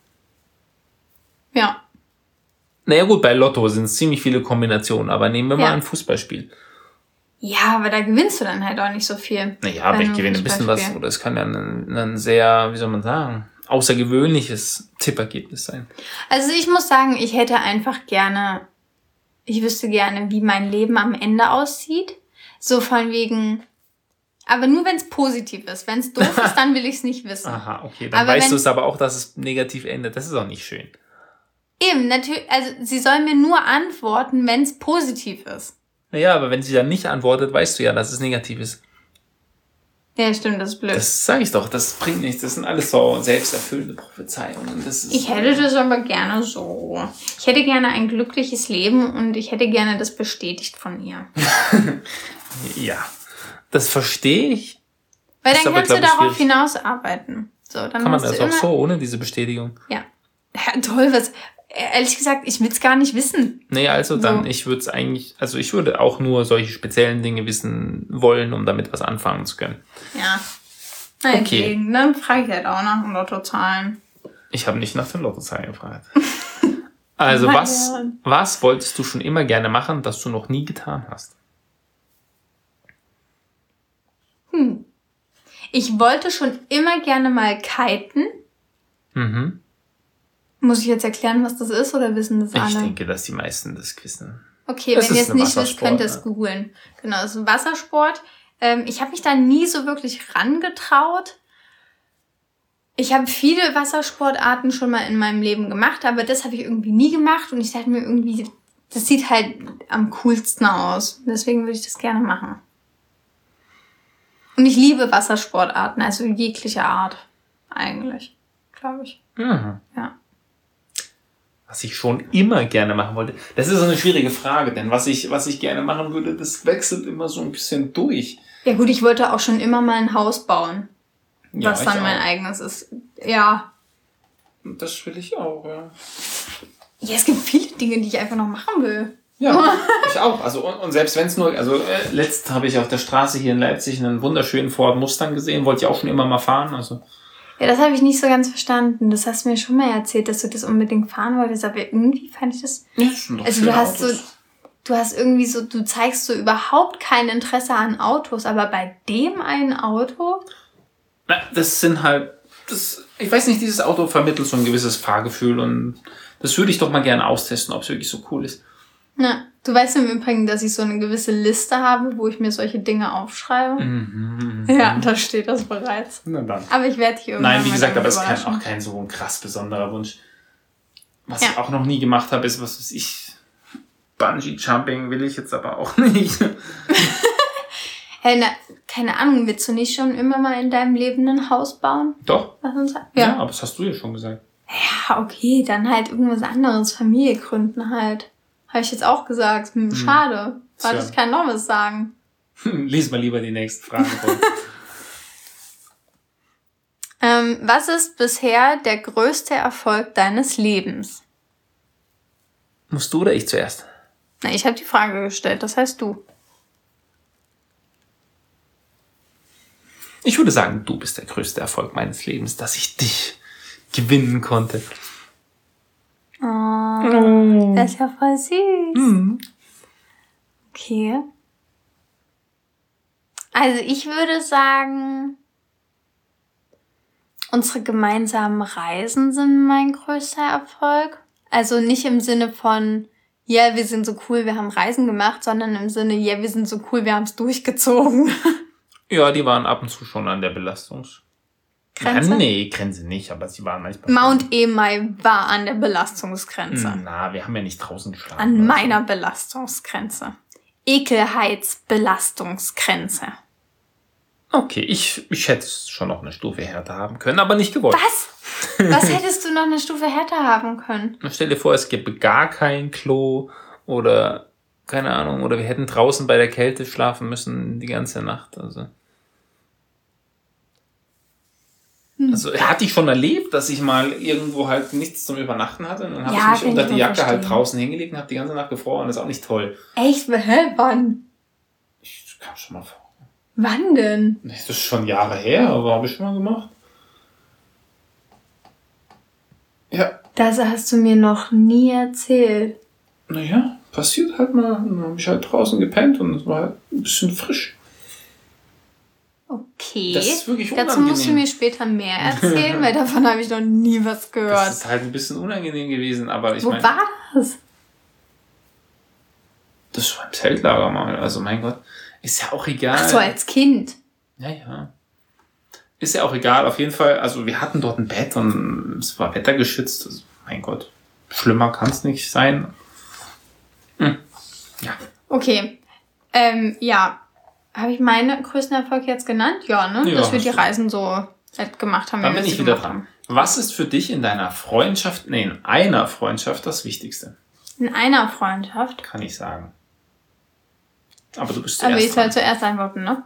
Speaker 1: Ja.
Speaker 2: Naja gut, bei Lotto sind es ziemlich viele Kombinationen, aber nehmen wir
Speaker 1: Ja.
Speaker 2: mal ein Fußballspiel.
Speaker 1: Ja, aber da gewinnst du dann halt auch nicht so viel.
Speaker 2: Naja, aber
Speaker 1: bei
Speaker 2: ich
Speaker 1: einem
Speaker 2: gewinne ein bisschen was,
Speaker 1: Fußballspiel.
Speaker 2: oder es kann ja ein, ein sehr, wie soll man sagen, außergewöhnliches Tippergebnis sein.
Speaker 1: Also ich muss sagen, ich hätte einfach gerne, ich wüsste gerne, wie mein Leben am Ende aussieht. So von wegen, aber nur wenn es positiv ist. Wenn es doof ist, dann will ich es nicht wissen.
Speaker 2: Aha, okay, dann
Speaker 1: Aber
Speaker 2: weißt
Speaker 1: wenn-
Speaker 2: du es aber auch, dass es negativ endet. Das ist auch nicht schön.
Speaker 1: Eben, natürlich, also sie soll mir nur antworten, wenn es positiv ist.
Speaker 2: Naja, aber wenn sie dann nicht antwortet, weißt du ja, dass es negativ ist.
Speaker 1: Ja, stimmt, das ist blöd.
Speaker 2: Das sage ich doch, das bringt nichts. Das sind alles so selbsterfüllende Prophezeiungen. Das ist
Speaker 1: Ich hätte das aber gerne so. Ich hätte gerne ein glückliches Leben und ich hätte gerne das bestätigt von ihr.
Speaker 2: Ja, das verstehe ich.
Speaker 1: Weil
Speaker 2: Ist
Speaker 1: dann
Speaker 2: aber,
Speaker 1: kannst du
Speaker 2: glaub ich,
Speaker 1: darauf
Speaker 2: schwierig.
Speaker 1: hinausarbeiten. So, dann
Speaker 2: Kann man
Speaker 1: hast
Speaker 2: das
Speaker 1: du
Speaker 2: auch
Speaker 1: immer,
Speaker 2: so, ohne diese Bestätigung?
Speaker 1: Ja. Ja, toll, was. Ehrlich gesagt, ich will es gar nicht wissen.
Speaker 2: Nee, also dann,
Speaker 1: So.
Speaker 2: ich würde es eigentlich, also ich würde auch nur solche speziellen Dinge wissen wollen, um damit was anfangen zu können.
Speaker 1: Ja.
Speaker 2: Okay.
Speaker 1: Deswegen, dann frage ich halt auch nach dem Lottozahlen.
Speaker 2: Ich habe nicht nach den Lottozahlen gefragt. Also
Speaker 1: Mann,
Speaker 2: was,
Speaker 1: ja.
Speaker 2: was wolltest du schon immer gerne machen, das du noch nie getan hast?
Speaker 1: Ich wollte schon immer gerne mal kiten.
Speaker 2: Mhm.
Speaker 1: Muss ich jetzt erklären, was das ist, oder wissen das
Speaker 2: Ich
Speaker 1: alle?
Speaker 2: denke, dass die meisten das wissen.
Speaker 1: Okay,
Speaker 2: Das
Speaker 1: wenn ihr
Speaker 2: ist
Speaker 1: es
Speaker 2: ein
Speaker 1: nicht wisst,
Speaker 2: Wassersport,
Speaker 1: könnt ihr es
Speaker 2: ja.
Speaker 1: googeln. Genau, es ist ein Wassersport. Ähm, ich habe mich da nie so wirklich rangetraut. Ich habe viele Wassersportarten schon mal in meinem Leben gemacht, aber das habe ich irgendwie nie gemacht und ich dachte mir irgendwie, das sieht halt am coolsten aus. Deswegen würde ich das gerne machen. Und ich liebe Wassersportarten, also jegliche Art eigentlich, glaube ich.
Speaker 2: Mhm.
Speaker 1: Ja.
Speaker 2: Was ich schon immer gerne machen wollte. Das ist so eine schwierige Frage, denn was ich, was ich gerne machen würde, das wechselt immer so ein bisschen durch.
Speaker 1: Ja gut, ich wollte auch schon immer mal ein Haus bauen,
Speaker 2: Ja,
Speaker 1: was
Speaker 2: ich
Speaker 1: dann mein
Speaker 2: auch.
Speaker 1: eigenes ist. Ja.
Speaker 2: Das will ich auch, ja.
Speaker 1: Ja, es gibt viele Dinge, die ich einfach noch machen will.
Speaker 2: Ja, ich auch. Also und, und selbst wenn es nur, also äh, letzt habe ich auf der Straße hier in Leipzig einen wunderschönen Ford Mustang gesehen, wollte ich auch schon immer mal fahren. Also
Speaker 1: Ja, das habe ich nicht so ganz verstanden. Das hast du mir schon mal erzählt, dass du das unbedingt fahren wolltest, aber irgendwie fand ich das...
Speaker 2: ja, das sind doch
Speaker 1: Also du
Speaker 2: schöne
Speaker 1: hast so,
Speaker 2: Autos.
Speaker 1: du hast irgendwie so, du zeigst so überhaupt kein Interesse an Autos, aber bei dem einen Auto...
Speaker 2: Na, das sind halt, das, ich weiß nicht, dieses Auto vermittelt so ein gewisses Fahrgefühl und das würde ich doch mal gerne austesten, ob es wirklich so cool ist.
Speaker 1: Na, du weißt im Übrigen, dass ich so eine gewisse Liste habe, wo ich mir solche Dinge aufschreibe.
Speaker 2: Mhm.
Speaker 1: Ja, da steht das bereits.
Speaker 2: Na dann.
Speaker 1: Aber ich werde dich irgendwann
Speaker 2: Nein, wie
Speaker 1: mal
Speaker 2: gesagt,
Speaker 1: damit
Speaker 2: aber es ist kein,
Speaker 1: überraschen.
Speaker 2: auch kein so ein krass besonderer Wunsch. Was
Speaker 1: Ja.
Speaker 2: ich auch noch nie gemacht habe, ist, was weiß ich, Bungee-Jumping will ich jetzt aber auch nicht.
Speaker 1: Hey, na, keine Ahnung, willst du nicht schon immer mal in deinem Leben ein Haus bauen?
Speaker 2: Doch,
Speaker 1: Was uns sagt?
Speaker 2: ja.
Speaker 1: Ja.
Speaker 2: aber das hast du ja schon gesagt.
Speaker 1: Ja, okay, dann halt irgendwas anderes, Familie gründen halt. Habe ich jetzt auch gesagt. Hm, schade. Warte,
Speaker 2: Tja.
Speaker 1: ich kann noch was sagen.
Speaker 2: Lies mal lieber die nächsten Fragen vor.
Speaker 1: Ähm, was ist bisher der größte Erfolg deines Lebens?
Speaker 2: Musst du oder ich zuerst?
Speaker 1: Na, ich habe die Frage gestellt, das heißt du.
Speaker 2: Ich würde sagen, du bist der größte Erfolg meines Lebens, dass ich dich gewinnen konnte.
Speaker 1: Oh, das ist ja voll süß.
Speaker 2: Mhm.
Speaker 1: Okay. Also ich würde sagen, unsere gemeinsamen Reisen sind mein größter Erfolg. Also nicht im Sinne von, ja, wir sind so cool, wir haben Reisen gemacht, sondern im Sinne, ja, wir sind so cool, wir haben es durchgezogen.
Speaker 2: Ja, die waren ab und zu schon an der Belastungs...
Speaker 1: Grenze?
Speaker 2: Ja, nee, Grenze nicht, aber sie waren manchmal...
Speaker 1: Mount Emei war an der Belastungsgrenze.
Speaker 2: Na, wir haben ja nicht draußen geschlafen.
Speaker 1: An
Speaker 2: also.
Speaker 1: meiner Belastungsgrenze. Ekelheitsbelastungsgrenze.
Speaker 2: Okay, ich, ich hätte es schon noch eine Stufe härter haben können, aber nicht gewollt.
Speaker 1: Was? Was hättest du noch eine Stufe härter haben können?
Speaker 2: Stell dir vor, es gäbe gar kein Klo oder, keine Ahnung, oder wir hätten draußen bei der Kälte schlafen müssen die ganze Nacht. Also, also hatte ich schon erlebt, dass ich mal irgendwo halt nichts zum Übernachten hatte. Und dann habe
Speaker 1: Ja,
Speaker 2: ich mich
Speaker 1: kann
Speaker 2: unter
Speaker 1: ich
Speaker 2: die
Speaker 1: auch
Speaker 2: Jacke halt
Speaker 1: verstehen.
Speaker 2: draußen hingelegt und habe die ganze Nacht gefroren. Das ist auch nicht toll.
Speaker 1: Echt? Hä? Wann?
Speaker 2: Ich kam schon mal vor.
Speaker 1: Wann denn?
Speaker 2: Das ist schon Jahre her, aber habe ich schon mal gemacht.
Speaker 1: Das hast du mir noch nie erzählt.
Speaker 2: Naja, passiert halt mal. Dann habe ich halt draußen gepennt und es war halt ein bisschen frisch.
Speaker 1: Okay.
Speaker 2: Das ist wirklich unangenehm.
Speaker 1: Dazu musst du mir später mehr erzählen, weil davon habe ich noch nie was gehört.
Speaker 2: Das ist halt ein bisschen unangenehm gewesen, aber ich
Speaker 1: Wo
Speaker 2: meine...
Speaker 1: war das?
Speaker 2: Das war im Zeltlager mal. Also mein Gott, ist ja auch egal.
Speaker 1: Ach so, als Kind.
Speaker 2: Ja, ja. Ist ja auch egal, auf jeden Fall. Also wir hatten dort ein Bett und es war wettergeschützt. Also, mein Gott, schlimmer kann es nicht sein. Hm. Ja.
Speaker 1: Okay. Ähm, ja. Habe ich meine größten Erfolge jetzt genannt? Ja, ne?
Speaker 2: Ja,
Speaker 1: Dass wir die
Speaker 2: hast du.
Speaker 1: Reisen so halt gemacht haben.
Speaker 2: Dann
Speaker 1: wie wir
Speaker 2: bin
Speaker 1: sie
Speaker 2: ich wieder
Speaker 1: gemacht
Speaker 2: dran.
Speaker 1: haben.
Speaker 2: Was ist für dich in deiner Freundschaft, nee, in einer Freundschaft das Wichtigste?
Speaker 1: In einer Freundschaft.
Speaker 2: Kann ich sagen. Aber du bist
Speaker 1: Aber
Speaker 2: zuerst
Speaker 1: ich soll
Speaker 2: dran.
Speaker 1: zuerst antworten, ne?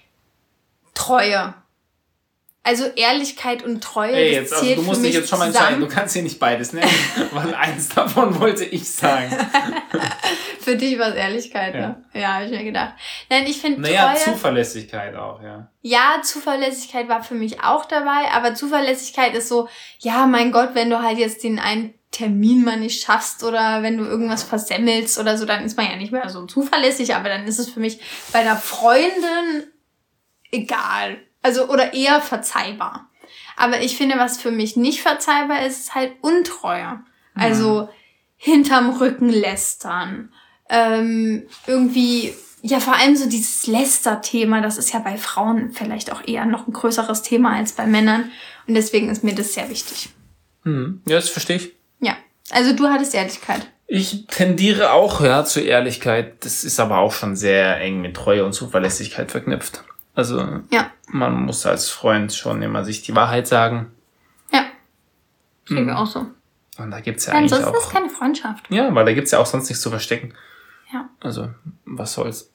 Speaker 1: Treue. Also Ehrlichkeit und Treue.
Speaker 2: Ey,
Speaker 1: das
Speaker 2: jetzt, also
Speaker 1: zählt
Speaker 2: du musst
Speaker 1: für
Speaker 2: dich
Speaker 1: mich
Speaker 2: jetzt schon mal
Speaker 1: zusammen.
Speaker 2: entscheiden. Du kannst hier nicht beides nennen, weil eins davon wollte ich sagen.
Speaker 1: Für dich war es Ehrlichkeit,
Speaker 2: Ja.
Speaker 1: ne? Ja, habe ich mir gedacht. Nein, ich finde
Speaker 2: Naja,
Speaker 1: Treue...
Speaker 2: Zuverlässigkeit auch, ja.
Speaker 1: Ja, Zuverlässigkeit war für mich auch dabei, aber Zuverlässigkeit ist so, ja, mein Gott, wenn du halt jetzt den einen Termin mal nicht schaffst oder wenn du irgendwas versemmelst oder so, dann ist man ja nicht mehr so zuverlässig, aber dann ist es für mich bei der Freundin egal. Also, oder eher verzeihbar. Aber ich finde, was für mich nicht verzeihbar ist, ist halt Untreue. Also, hinterm Rücken lästern. Ähm, irgendwie, ja, vor allem so dieses Läster-Thema, das ist ja bei Frauen vielleicht auch eher noch ein größeres Thema als bei Männern. Und deswegen ist mir das sehr wichtig.
Speaker 2: Hm. Ja, das verstehe ich.
Speaker 1: Ja, also du hattest Ehrlichkeit.
Speaker 2: Ich tendiere auch, ja, zur Ehrlichkeit. Das ist aber auch schon sehr eng mit Treue und Zuverlässigkeit verknüpft. Also,
Speaker 1: Ja.
Speaker 2: man muss als Freund schon immer sich die Wahrheit sagen.
Speaker 1: Ja, sehe ich
Speaker 2: Mhm.
Speaker 1: auch so.
Speaker 2: Und da gibt's ja eigentlich
Speaker 1: Ansonsten ist es
Speaker 2: auch...
Speaker 1: keine Freundschaft.
Speaker 2: Ja, weil da gibt's ja auch sonst nichts zu verstecken.
Speaker 1: Ja.
Speaker 2: Also, was soll's.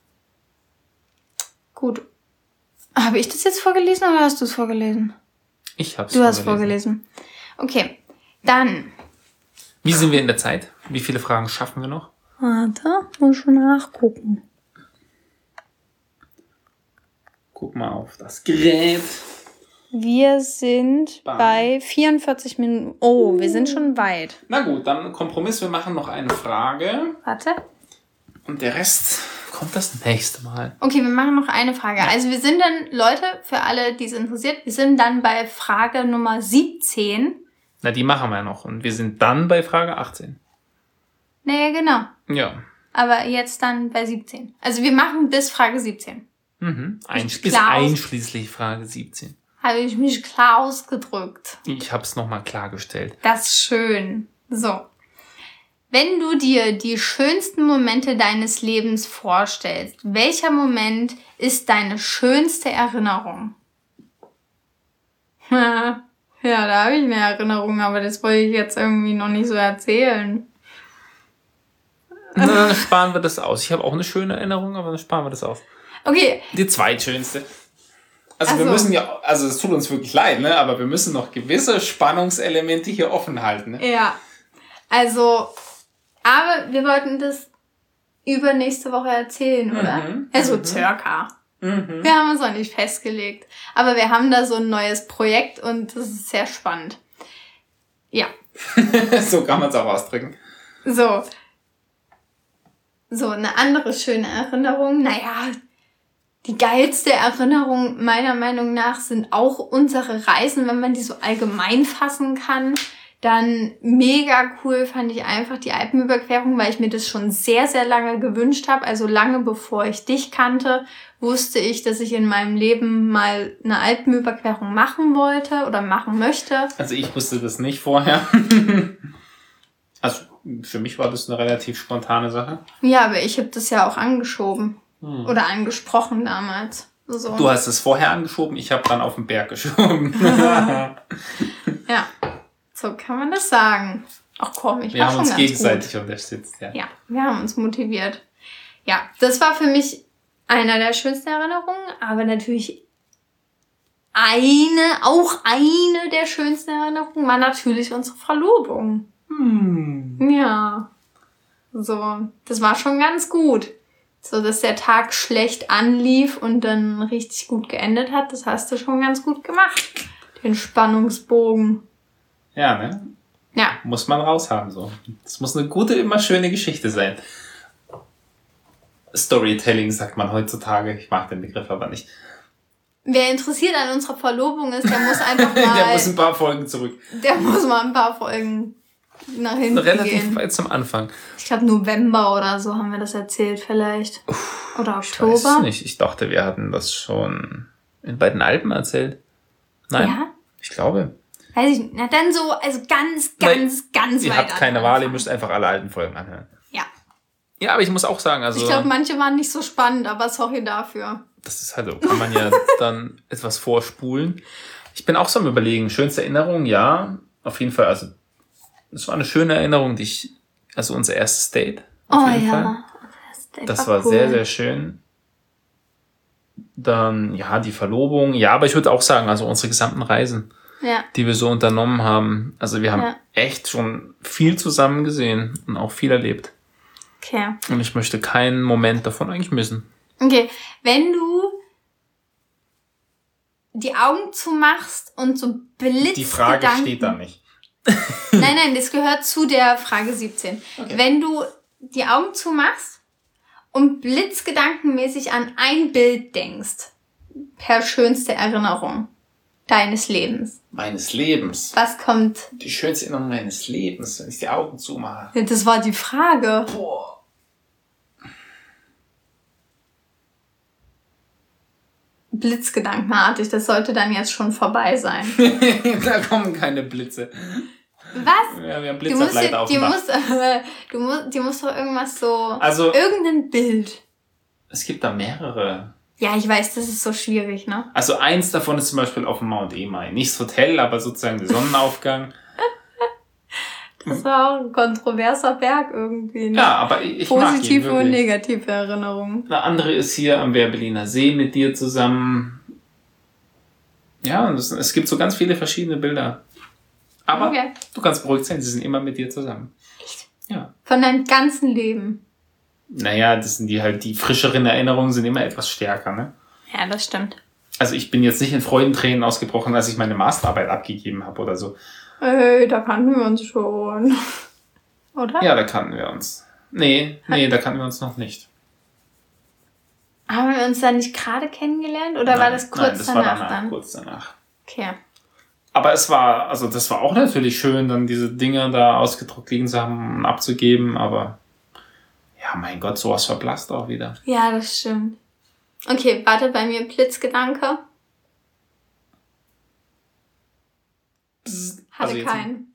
Speaker 1: Gut. Habe ich das jetzt vorgelesen oder hast du es vorgelesen?
Speaker 2: Ich hab's
Speaker 1: Du hast vorgelesen. Okay, dann.
Speaker 2: Wie sind wir in der Zeit? Wie viele Fragen schaffen wir noch?
Speaker 1: Warte, muss schon nachgucken.
Speaker 2: Guck mal auf das Gerät.
Speaker 1: Wir sind
Speaker 2: Bam.
Speaker 1: bei vierundvierzig Minuten. Oh, wir sind schon weit.
Speaker 2: Na gut, dann Kompromiss. Wir machen noch eine Frage.
Speaker 1: Warte.
Speaker 2: Und der Rest kommt das nächste Mal.
Speaker 1: Okay, wir machen noch eine Frage. Also wir sind dann, Leute, für alle, die es interessiert, wir sind dann bei Frage Nummer siebzehn.
Speaker 2: Na, die machen wir noch. Und wir sind dann bei Frage achtzehn.
Speaker 1: Naja, genau.
Speaker 2: Ja.
Speaker 1: Aber jetzt dann bei siebzehn. Also wir machen bis Frage siebzehn.
Speaker 2: Mhm. Einsch-
Speaker 1: Ich
Speaker 2: bis
Speaker 1: klar aus-
Speaker 2: einschließlich Frage siebzehn.
Speaker 1: Habe ich mich klar ausgedrückt.
Speaker 2: Ich hab's nochmal klargestellt.
Speaker 1: Das ist schön. So. Wenn du dir die schönsten Momente deines Lebens vorstellst, welcher Moment ist deine schönste Erinnerung? Ja, da habe ich eine Erinnerung, aber das wollte ich jetzt irgendwie noch nicht so erzählen.
Speaker 2: Na, dann sparen wir das aus. Ich habe auch eine schöne Erinnerung, aber dann sparen wir das auf.
Speaker 1: Okay,
Speaker 2: Die zweitschönste. Also
Speaker 1: Ach
Speaker 2: wir
Speaker 1: so.
Speaker 2: müssen ja, also es tut uns wirklich leid, ne? Aber wir müssen noch gewisse Spannungselemente hier offen halten, ne?
Speaker 1: ja. Also, aber wir wollten das übernächste Woche erzählen, oder?
Speaker 2: Mhm,
Speaker 1: Also
Speaker 2: mhm.
Speaker 1: circa.
Speaker 2: Mhm.
Speaker 1: Wir haben uns noch nicht festgelegt. Aber wir haben da so ein neues Projekt und das ist sehr spannend. Ja,
Speaker 2: So kann man es auch ausdrücken.
Speaker 1: so. So, eine andere schöne Erinnerung. Naja, die geilste Erinnerung meiner Meinung nach sind auch unsere Reisen, wenn man die so allgemein fassen kann. Dann mega cool fand ich einfach die Alpenüberquerung, weil ich mir das schon sehr, sehr lange gewünscht habe. Also lange bevor ich dich kannte, wusste ich, dass ich in meinem Leben mal eine Alpenüberquerung machen wollte oder machen möchte.
Speaker 2: Also ich wusste das nicht vorher. Also für mich war das eine relativ spontane Sache.
Speaker 1: Ja, aber ich habe das ja auch angeschoben
Speaker 2: Hm.
Speaker 1: oder angesprochen damals. So.
Speaker 2: Du hast es vorher angeschoben, ich habe dann auf den Berg geschoben.
Speaker 1: Ja, so kann man das sagen. Ach komm, ich
Speaker 2: Wir
Speaker 1: war
Speaker 2: haben
Speaker 1: schon
Speaker 2: uns
Speaker 1: ganz
Speaker 2: gegenseitig
Speaker 1: gut.
Speaker 2: unterstützt, ja.
Speaker 1: Ja, wir haben uns motiviert. Ja, das war für mich einer der schönsten Erinnerungen, aber natürlich eine, auch eine der schönsten Erinnerungen war natürlich unsere Verlobung.
Speaker 2: Hm.
Speaker 1: Ja, so, das war schon ganz gut. So, dass der Tag schlecht anlief und dann richtig gut geendet hat, das hast du schon ganz gut gemacht. Den Spannungsbogen.
Speaker 2: Ja, ne?
Speaker 1: Ja.
Speaker 2: Muss man raushaben, so. Das muss eine gute, immer schöne Geschichte sein. Storytelling sagt man heutzutage. Ich mag den Begriff aber nicht.
Speaker 1: Wer interessiert an unserer Verlobung ist, der muss einfach mal...
Speaker 2: der muss ein paar Folgen zurück.
Speaker 1: Der muss mal ein paar Folgen nach hinten
Speaker 2: Relativ
Speaker 1: gehen.
Speaker 2: Relativ weit zum Anfang.
Speaker 1: Ich glaube November oder so haben wir das erzählt vielleicht. Uff, oder Oktober.
Speaker 2: Ich weiß nicht. Ich dachte, wir hatten das schon bei den Alpen erzählt. Nein, ja? Ich glaube.
Speaker 1: Weiß ich nicht. Na dann so, also ganz, ganz, Nein, ganz
Speaker 2: ihr
Speaker 1: weit.
Speaker 2: Ihr habt keine Wahl, ihr müsst einfach alle alten Folgen anhören.
Speaker 1: Ja.
Speaker 2: Ja, aber ich muss auch sagen, also...
Speaker 1: Ich glaube, manche waren nicht so spannend, aber sorry dafür.
Speaker 2: Das ist halt so, kann man ja dann etwas vorspulen. Ich bin auch so am Überlegen, schönste Erinnerung, ja, auf jeden Fall, also es war eine schöne Erinnerung, die ich, also unser erstes Date. Auf
Speaker 1: oh
Speaker 2: jeden
Speaker 1: ja,
Speaker 2: Fall. Das, das war, war cool. Sehr, sehr schön. Dann, ja, die Verlobung, ja, aber ich würde auch sagen, also unsere gesamten Reisen, ja. die wir so unternommen haben, also wir haben ja. echt schon viel zusammen gesehen und auch viel erlebt.
Speaker 1: Okay.
Speaker 2: Und ich möchte keinen Moment davon eigentlich missen.
Speaker 1: Okay, wenn du die Augen zumachst und so Blitzgedanken...
Speaker 2: Die Frage steht da nicht.
Speaker 1: Nein, nein, das gehört zu der Frage siebzehn. Okay. Wenn du die Augen zumachst und blitzgedankenmäßig an ein Bild denkst, per schönste Erinnerung deines Lebens.
Speaker 2: Meines Lebens?
Speaker 1: Was kommt?
Speaker 2: Die schönste Erinnerung meines Lebens, wenn ich die Augen zumache.
Speaker 1: Ja, das war die Frage.
Speaker 2: Boah.
Speaker 1: Blitzgedankenartig, das sollte dann jetzt schon vorbei sein.
Speaker 2: Da kommen keine Blitze.
Speaker 1: Was?
Speaker 2: Ja, wir haben Blitzableiter auf dem Dach.
Speaker 1: Musst, äh, du musst, die muss doch irgendwas so...
Speaker 2: Also...
Speaker 1: Irgendein Bild.
Speaker 2: Es gibt da mehrere.
Speaker 1: Ja, ich weiß, das ist so schwierig, ne?
Speaker 2: Also eins davon ist zum Beispiel auf dem Mount Emei. Nicht das Hotel, aber sozusagen der Sonnenaufgang.
Speaker 1: Das war auch ein kontroverser Berg irgendwie, ne?
Speaker 2: Ja, aber ich, ich
Speaker 1: Positive
Speaker 2: mag ihn
Speaker 1: und negative Erinnerungen.
Speaker 2: Eine andere ist hier am Werbeliner See mit dir zusammen. Ja, und es, es gibt so ganz viele verschiedene Bilder. Aber okay. Du kannst beruhigt sein, sie sind immer mit dir zusammen.
Speaker 1: Echt?
Speaker 2: Ja.
Speaker 1: Von deinem ganzen Leben?
Speaker 2: Naja, das sind die halt, die frischeren Erinnerungen sind immer etwas stärker, ne?
Speaker 1: Ja, das stimmt.
Speaker 2: Also ich bin jetzt nicht in Freudentränen ausgebrochen, als ich meine Masterarbeit abgegeben habe oder so.
Speaker 1: Ey, da kannten wir uns schon. Oder?
Speaker 2: Ja, da kannten wir uns. Nee, nee, da kannten wir uns noch nicht.
Speaker 1: Haben wir uns dann nicht gerade kennengelernt? Oder nein, war das kurz
Speaker 2: nein, das
Speaker 1: danach,
Speaker 2: war danach
Speaker 1: dann?
Speaker 2: kurz danach.
Speaker 1: Okay.
Speaker 2: Aber es war, also das war auch natürlich schön, dann diese Dinge da ausgedruckt liegen zu haben und abzugeben, aber ja, mein Gott, sowas verblasst auch wieder.
Speaker 1: Ja, das stimmt. Okay, warte, bei mir Blitzgedanke. Hatte also keinen.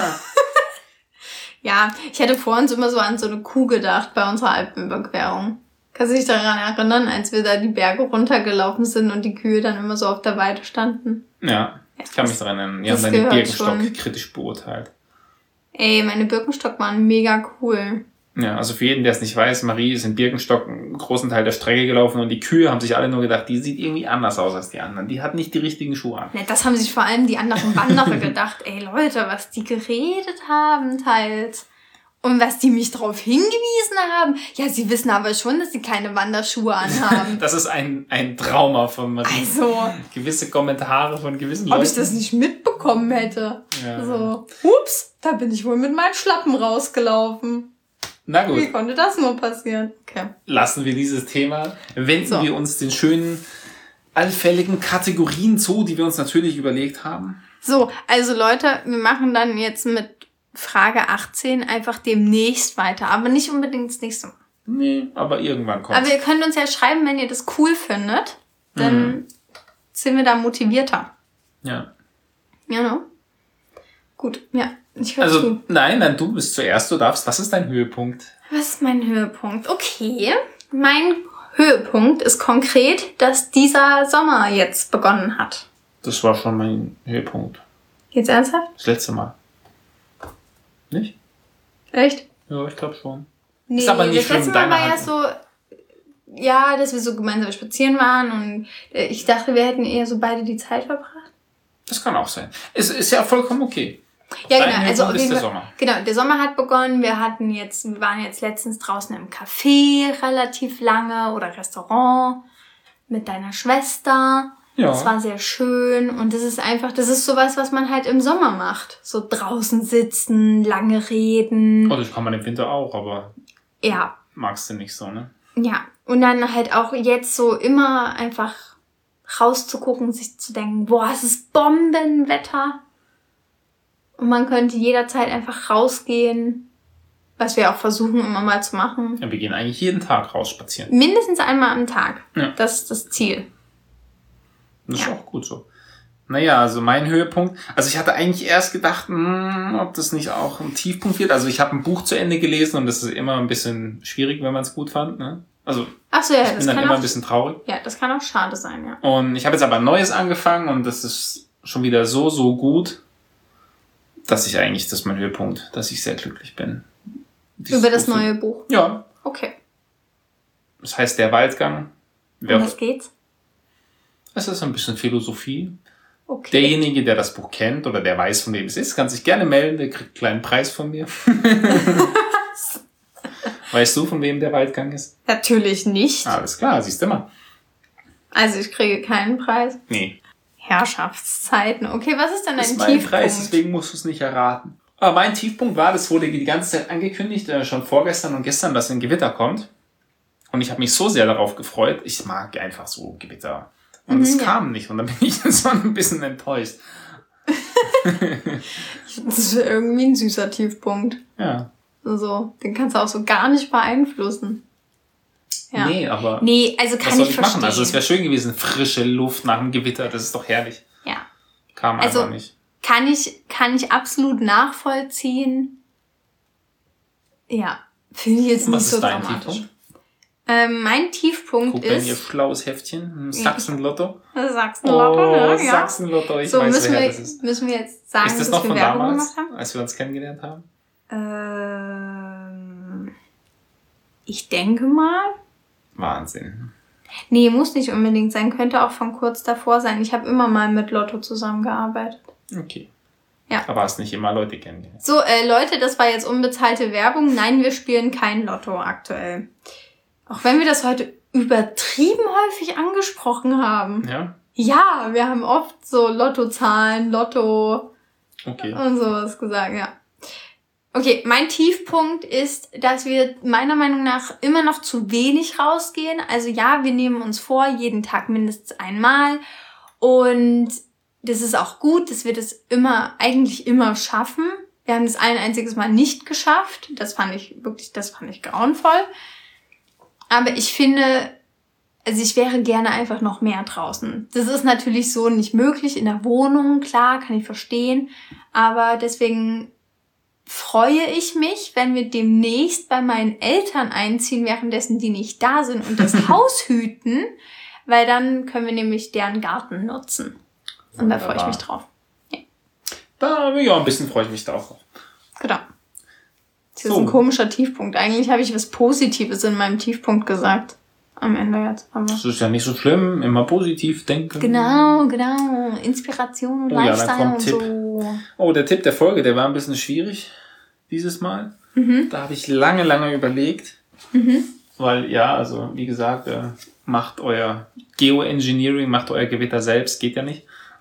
Speaker 1: Ja, ich hatte vor uns immer so an so eine Kuh gedacht bei unserer Alpenüberquerung. Kannst du dich daran erinnern, als wir da die Berge runtergelaufen sind und die Kühe dann immer so auf der Weide standen?
Speaker 2: Ja, ich kann mich daran erinnern. Wir haben deine Birkenstock schon kritisch beurteilt.
Speaker 1: Ey, meine Birkenstock waren mega cool.
Speaker 2: Ja, also für jeden, der es nicht weiß, Marie ist in Birkenstock einen großen Teil der Strecke gelaufen und die Kühe haben sich alle nur gedacht, die sieht irgendwie anders aus als die anderen. Die hat nicht die richtigen Schuhe an.
Speaker 1: Ja, das haben sich vor allem die anderen Wanderer gedacht. Ey Leute, was die geredet haben teils. Und was die mich darauf hingewiesen haben. Ja, sie wissen aber schon, dass sie keine Wanderschuhe anhaben.
Speaker 2: Das ist ein, ein Trauma von Marie.
Speaker 1: Also.
Speaker 2: Gewisse Kommentare von gewissen Leuten.
Speaker 1: Ob ich das nicht mitbekommen hätte. Ja. So, ups, da bin ich wohl mit meinen Schlappen rausgelaufen.
Speaker 2: Na gut.
Speaker 1: Wie konnte das nur passieren? Okay.
Speaker 2: Lassen wir dieses Thema. Wenden so. wir uns den schönen, allfälligen Kategorien zu, die wir uns natürlich überlegt haben.
Speaker 1: So, also Leute, wir machen dann jetzt mit Frage achtzehn einfach demnächst weiter. Aber nicht unbedingt das nächste Mal.
Speaker 2: Nee, aber irgendwann kommt.
Speaker 1: Aber ihr könnt uns ja schreiben, wenn ihr das cool findet. Dann mhm. sind wir da motivierter.
Speaker 2: Ja.
Speaker 1: Ja, no? Gut, ja. Ich höre
Speaker 2: also,
Speaker 1: zu.
Speaker 2: Nein, nein, du bist zuerst, du darfst. Was ist dein Höhepunkt?
Speaker 1: Was ist mein Höhepunkt? Okay, mein Höhepunkt ist konkret, dass dieser Sommer jetzt begonnen hat.
Speaker 2: Das war schon mein Höhepunkt.
Speaker 1: Jetzt ernsthaft?
Speaker 2: Das letzte Mal. Nicht?
Speaker 1: Echt?
Speaker 2: Ja, ich glaube schon.
Speaker 1: Nee,
Speaker 2: ist aber nicht
Speaker 1: das letzte Mal war ja so, ja, dass wir so gemeinsam spazieren waren und ich dachte, wir hätten eher so beide die Zeit verbracht.
Speaker 2: Das kann auch sein. Es ist ja vollkommen okay.
Speaker 1: Ja, genau. Also auf jeden
Speaker 2: der
Speaker 1: Fall,
Speaker 2: Sommer.
Speaker 1: Genau, der Sommer hat begonnen. Wir hatten jetzt, wir waren jetzt letztens draußen im Café relativ lange oder Restaurant mit deiner Schwester.
Speaker 2: Ja.
Speaker 1: Es war sehr schön und das ist einfach, das ist sowas, was man halt im Sommer macht. So draußen sitzen, lange reden.
Speaker 2: Oh, das kann man im Winter auch, aber
Speaker 1: ja.
Speaker 2: magst du nicht so, ne?
Speaker 1: Ja, und dann halt auch jetzt so immer einfach rauszugucken, sich zu denken, boah, es ist Bombenwetter. Und man könnte jederzeit einfach rausgehen, was wir auch versuchen immer mal zu machen.
Speaker 2: Ja, wir gehen eigentlich jeden Tag raus spazieren.
Speaker 1: Mindestens einmal am Tag.
Speaker 2: Ja.
Speaker 1: Das ist das Ziel.
Speaker 2: Das ist
Speaker 1: Ja.
Speaker 2: auch gut so. Naja, also mein Höhepunkt, also ich hatte eigentlich erst gedacht, mh, ob das nicht auch ein Tiefpunkt wird. Also ich habe ein Buch zu Ende gelesen und das ist immer ein bisschen schwierig, wenn man es gut fand. Ne? Also
Speaker 1: Ach so, ja,
Speaker 2: ich
Speaker 1: das
Speaker 2: bin dann
Speaker 1: kann
Speaker 2: immer
Speaker 1: auch,
Speaker 2: ein bisschen traurig.
Speaker 1: ja, das kann auch schade sein, ja.
Speaker 2: Und ich habe jetzt aber ein neues angefangen und das ist schon wieder so, so gut, dass ich eigentlich, das ist mein Höhepunkt, dass ich sehr glücklich bin. Dieses
Speaker 1: Über das
Speaker 2: Buch-
Speaker 1: neue Buch.
Speaker 2: Ja,
Speaker 1: Okay.
Speaker 2: das heißt Der Waldgang.
Speaker 1: Um
Speaker 2: Wer-
Speaker 1: was geht's?
Speaker 2: Es ist ein bisschen Philosophie.
Speaker 1: Okay.
Speaker 2: Derjenige, der das Buch kennt oder der weiß, von wem es ist, kann sich gerne melden. Der kriegt einen kleinen Preis von mir. Weißt du, von wem der Waldgang ist?
Speaker 1: Natürlich nicht.
Speaker 2: Alles klar, siehst du mal.
Speaker 1: Also ich kriege keinen Preis.
Speaker 2: Nee,
Speaker 1: Herrschaftszeiten. Okay, was ist denn
Speaker 2: das
Speaker 1: dein
Speaker 2: ist mein
Speaker 1: Tiefpunkt?
Speaker 2: Preis, deswegen musst du es nicht erraten. Aber mein Tiefpunkt war, das wurde die ganze Zeit angekündigt, äh, schon vorgestern und gestern, dass ein Gewitter kommt. Und ich habe mich so sehr darauf gefreut. Ich mag einfach so Gewitter. Und
Speaker 1: Mhm,
Speaker 2: es
Speaker 1: ja.
Speaker 2: kam nicht. Und dann bin ich so ein bisschen enttäuscht.
Speaker 1: Das ist irgendwie ein süßer Tiefpunkt.
Speaker 2: Ja.
Speaker 1: So, den kannst du auch so gar nicht beeinflussen. Ja.
Speaker 2: Nee, aber
Speaker 1: Nee, also
Speaker 2: was
Speaker 1: kann
Speaker 2: soll
Speaker 1: ich
Speaker 2: ich
Speaker 1: verstehen.
Speaker 2: machen? Also es wäre schön gewesen, frische Luft nach dem Gewitter. Das ist doch herrlich.
Speaker 1: Ja.
Speaker 2: Kam
Speaker 1: Also-
Speaker 2: einfach nicht.
Speaker 1: Kann ich, kann ich absolut nachvollziehen. Ja. Finde ich jetzt
Speaker 2: Und
Speaker 1: nicht
Speaker 2: was
Speaker 1: so
Speaker 2: ist dein
Speaker 1: dramatisch.
Speaker 2: Tiefpunkt?
Speaker 1: Ähm, mein Tiefpunkt
Speaker 2: Guck, wenn ihr
Speaker 1: ist
Speaker 2: schlaues Heftchen, ein Sachsen-Lotto.
Speaker 1: Sachsen-Lotto,
Speaker 2: Oh,
Speaker 1: ne? Ja.
Speaker 2: Sachsen-Lotto, ich
Speaker 1: So,
Speaker 2: weiß,
Speaker 1: müssen
Speaker 2: wer
Speaker 1: wir,
Speaker 2: das ist.
Speaker 1: müssen wir jetzt sagen,
Speaker 2: Ist das
Speaker 1: dass
Speaker 2: noch
Speaker 1: wir
Speaker 2: von
Speaker 1: Werbung
Speaker 2: damals,
Speaker 1: gemacht haben?
Speaker 2: als wir uns kennengelernt haben?
Speaker 1: Ähm, ich denke mal.
Speaker 2: Wahnsinn.
Speaker 1: Nee, muss nicht unbedingt sein. Könnte auch von kurz davor sein. Ich habe immer mal mit Lotto zusammengearbeitet.
Speaker 2: Okay.
Speaker 1: Ja.
Speaker 2: Aber hast nicht immer Leute kennengelernt.
Speaker 1: So, äh, Leute, das war jetzt unbezahlte Werbung. Nein, wir spielen kein Lotto aktuell. Auch wenn wir das heute übertrieben häufig angesprochen haben.
Speaker 2: Ja?
Speaker 1: Ja, wir haben oft so Lottozahlen, Lotto
Speaker 2: Okay.
Speaker 1: und sowas gesagt, ja. Okay, mein Tiefpunkt ist, dass wir meiner Meinung nach immer noch zu wenig rausgehen. Also ja, wir nehmen uns vor, jeden Tag mindestens einmal. Und das ist auch gut, dass wir das immer, eigentlich immer schaffen. Wir haben das ein einziges Mal nicht geschafft. Das fand ich wirklich, das fand ich grauenvoll. Aber ich finde, also ich wäre gerne einfach noch mehr draußen. Das ist natürlich so nicht möglich in der Wohnung, klar, kann ich verstehen. Aber deswegen freue ich mich, wenn wir demnächst bei meinen Eltern einziehen, währenddessen die nicht da sind und das Haus hüten, weil dann können wir nämlich deren Garten nutzen. Und da freue ich mich drauf.
Speaker 2: Da, ja, ein bisschen freue ich mich da auch drauf.
Speaker 1: Genau. Das ist
Speaker 2: So.
Speaker 1: ein komischer Tiefpunkt. Eigentlich habe ich was Positives in meinem Tiefpunkt gesagt. Am Ende jetzt. Aber
Speaker 2: Das ist ja nicht so schlimm, immer positiv denken.
Speaker 1: genau, genau. Inspiration und
Speaker 2: Oh ja, dann
Speaker 1: Lifestyle
Speaker 2: kommt
Speaker 1: und
Speaker 2: Tipp.
Speaker 1: so.
Speaker 2: Oh, der Tipp der Folge, der war ein bisschen schwierig dieses Mal.
Speaker 1: Mhm.
Speaker 2: Da habe ich lange, lange überlegt.
Speaker 1: Mhm.
Speaker 2: Weil, ja, also wie gesagt, äh, macht euer Geoengineering, macht euer Gewitter selbst, geht ja nicht.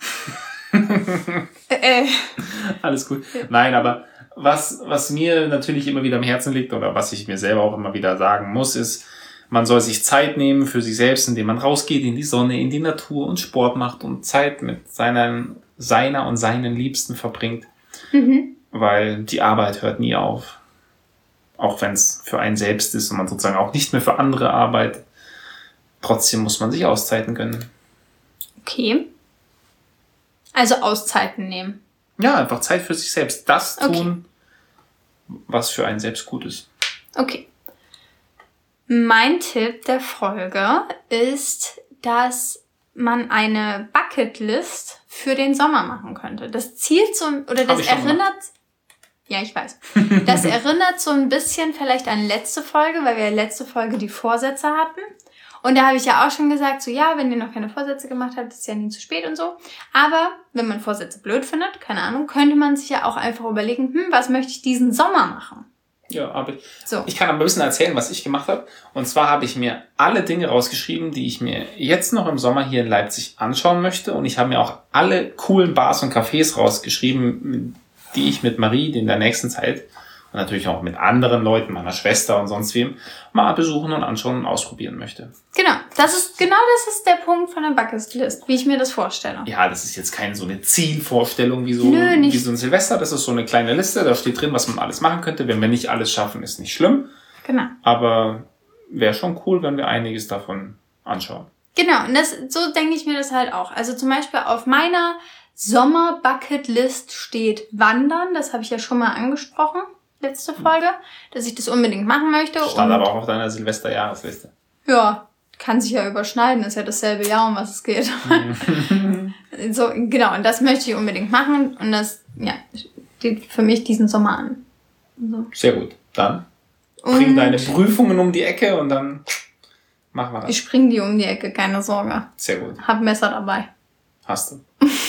Speaker 1: Äh, äh.
Speaker 2: Alles gut. Nein, aber was, was mir natürlich immer wieder am Herzen liegt oder was ich mir selber auch immer wieder sagen muss, ist, man soll sich Zeit nehmen für sich selbst, indem man rausgeht in die Sonne, in die Natur und Sport macht und Zeit mit seinen, seiner und seinen Liebsten verbringt.
Speaker 1: Mhm.
Speaker 2: Weil die Arbeit hört nie auf. Auch wenn es für einen selbst ist und man sozusagen auch nicht mehr für andere arbeitet. Trotzdem muss man sich Auszeiten gönnen.
Speaker 1: Okay. Also Auszeiten nehmen.
Speaker 2: Ja, einfach Zeit für sich selbst. Das
Speaker 1: Okay.
Speaker 2: tun, was für einen selbst gut ist.
Speaker 1: Okay. Mein Tipp der Folge ist, dass man eine Bucketlist für den Sommer machen könnte. Das zielt so, oder
Speaker 2: Hab
Speaker 1: das
Speaker 2: ich schon
Speaker 1: erinnert, ja, ich weiß. Das erinnert so ein bisschen vielleicht an letzte Folge, weil wir letzte Folge die Vorsätze hatten. Und da habe ich ja auch schon gesagt, so ja, wenn ihr noch keine Vorsätze gemacht habt, ist ja nie zu spät und so. Aber wenn man Vorsätze blöd findet, keine Ahnung, könnte man sich ja auch einfach überlegen, hm, was möchte ich diesen Sommer machen?
Speaker 2: Ja, aber ich,
Speaker 1: So.
Speaker 2: ich kann aber ein bisschen erzählen, was ich gemacht habe. Und zwar habe ich mir alle Dinge rausgeschrieben, die ich mir jetzt noch im Sommer hier in Leipzig anschauen möchte. Und ich habe mir auch alle coolen Bars und Cafés rausgeschrieben, die ich mit Marie in der nächsten Zeit und natürlich auch mit anderen Leuten, meiner Schwester und sonst wem, mal besuchen und anschauen und ausprobieren möchte.
Speaker 1: Genau, das ist genau das ist der Punkt von der Bucketlist, wie ich mir das vorstelle.
Speaker 2: Ja, das ist jetzt keine so eine Zielvorstellung wie so,
Speaker 1: Nö, nicht.
Speaker 2: wie so ein Silvester. Das ist so eine kleine Liste, da steht drin, was man alles machen könnte. Wenn wir nicht alles schaffen, ist nicht schlimm.
Speaker 1: Genau.
Speaker 2: Aber wäre schon cool, wenn wir einiges davon anschauen.
Speaker 1: Genau, und das, so denke ich mir das halt auch. Also zum Beispiel auf meiner Sommer-Bucketlist steht Wandern. Das habe ich ja schon mal angesprochen, letzte Folge, dass ich das unbedingt machen möchte.
Speaker 2: Stand
Speaker 1: und
Speaker 2: aber auch auf deiner Silvester-Jahresliste.
Speaker 1: Ja, kann sich ja überschneiden, ist ja dasselbe Jahr, um was es geht. So, genau, und das möchte ich unbedingt machen und das, ja, steht für mich diesen Sommer an. So.
Speaker 2: Sehr gut. Dann bring
Speaker 1: Und
Speaker 2: deine Prüfungen um die Ecke und dann machen wir das.
Speaker 1: ich spring die um die Ecke, keine Sorge.
Speaker 2: Sehr gut.
Speaker 1: Hab Messer dabei.
Speaker 2: Hast du.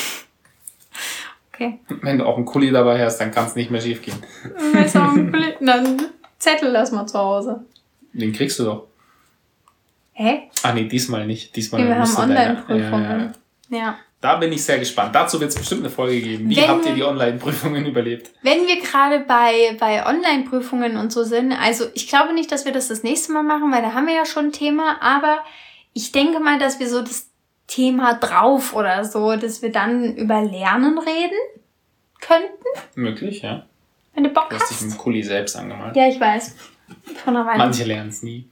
Speaker 1: Okay.
Speaker 2: Wenn du auch einen Kuli dabei hast, dann kann es nicht mehr schief gehen.
Speaker 1: Messer und Kuli- Dann Zettel lass mal zu Hause.
Speaker 2: Den kriegst du doch.
Speaker 1: Hä?
Speaker 2: Ah nee, diesmal nicht. Diesmal
Speaker 1: Wir haben
Speaker 2: müsste deine-
Speaker 1: Online-Prüfungen.
Speaker 2: Ja, ja.
Speaker 1: Ja.
Speaker 2: Da bin ich sehr gespannt. Dazu wird es bestimmt eine Folge geben. Wie
Speaker 1: Wenn
Speaker 2: habt ihr
Speaker 1: wir-
Speaker 2: die Online-Prüfungen überlebt?
Speaker 1: Wenn wir gerade bei, bei Online-Prüfungen und so sind, also ich glaube nicht, dass wir das das nächste Mal machen, weil da haben wir ja schon ein Thema, aber ich denke mal, dass wir so das Thema drauf oder so, dass wir dann über Lernen reden könnten,
Speaker 2: Möglich, ja.
Speaker 1: wenn du Bock
Speaker 2: Du hast dich
Speaker 1: hast.
Speaker 2: mit Kuli selbst angemalt.
Speaker 1: Ja, ich weiß. Von einer Weile.
Speaker 2: Manche lernen es nie.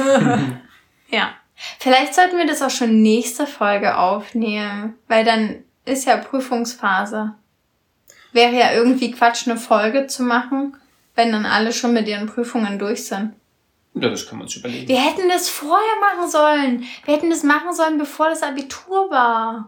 Speaker 1: Ja. Vielleicht sollten wir das auch schon nächste Folge aufnehmen, weil dann ist ja Prüfungsphase. Wäre ja irgendwie Quatsch, eine Folge zu machen, wenn dann alle schon mit ihren Prüfungen durch sind.
Speaker 2: Ja, das können wir uns überlegen.
Speaker 1: Wir hätten das vorher machen sollen. Wir hätten das machen sollen, bevor das Abitur war.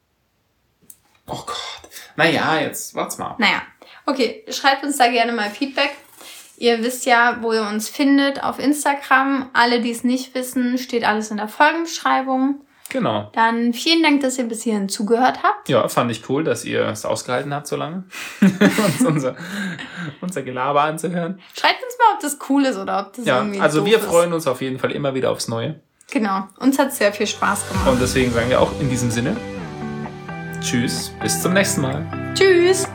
Speaker 2: Oh Gott. Naja, jetzt wart's mal ab.
Speaker 1: Naja, okay, schreibt uns da gerne mal Feedback. Ihr wisst ja, wo ihr uns findet, auf Instagram. Alle, die es nicht wissen, steht alles in der Folgenbeschreibung.
Speaker 2: Genau.
Speaker 1: Dann vielen Dank, dass ihr bis hierhin zugehört habt.
Speaker 2: Ja, fand ich cool, dass ihr es ausgehalten habt so lange, uns unser, unser Gelaber anzuhören.
Speaker 1: Schreibt uns mal, ob das cool ist oder ob das
Speaker 2: Ja,
Speaker 1: irgendwie
Speaker 2: also
Speaker 1: doof
Speaker 2: wir
Speaker 1: ist.
Speaker 2: freuen uns auf jeden Fall immer wieder aufs Neue.
Speaker 1: Genau, uns hat sehr viel Spaß gemacht.
Speaker 2: Und deswegen sagen wir auch in diesem Sinne, tschüss, bis zum nächsten Mal.
Speaker 1: Tschüss!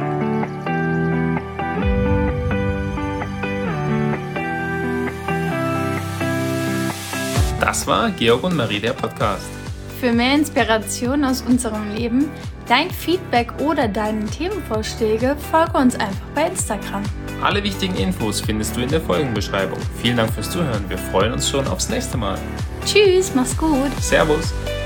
Speaker 2: Das war Georg und Marie, der Podcast.
Speaker 1: Für mehr Inspiration aus unserem Leben, dein Feedback oder deine Themenvorschläge, folge uns einfach bei Instagram.
Speaker 2: Alle wichtigen Infos findest du in der Folgenbeschreibung. Vielen Dank fürs Zuhören. Wir freuen uns schon aufs nächste Mal.
Speaker 1: Tschüss, mach's gut!
Speaker 2: Servus.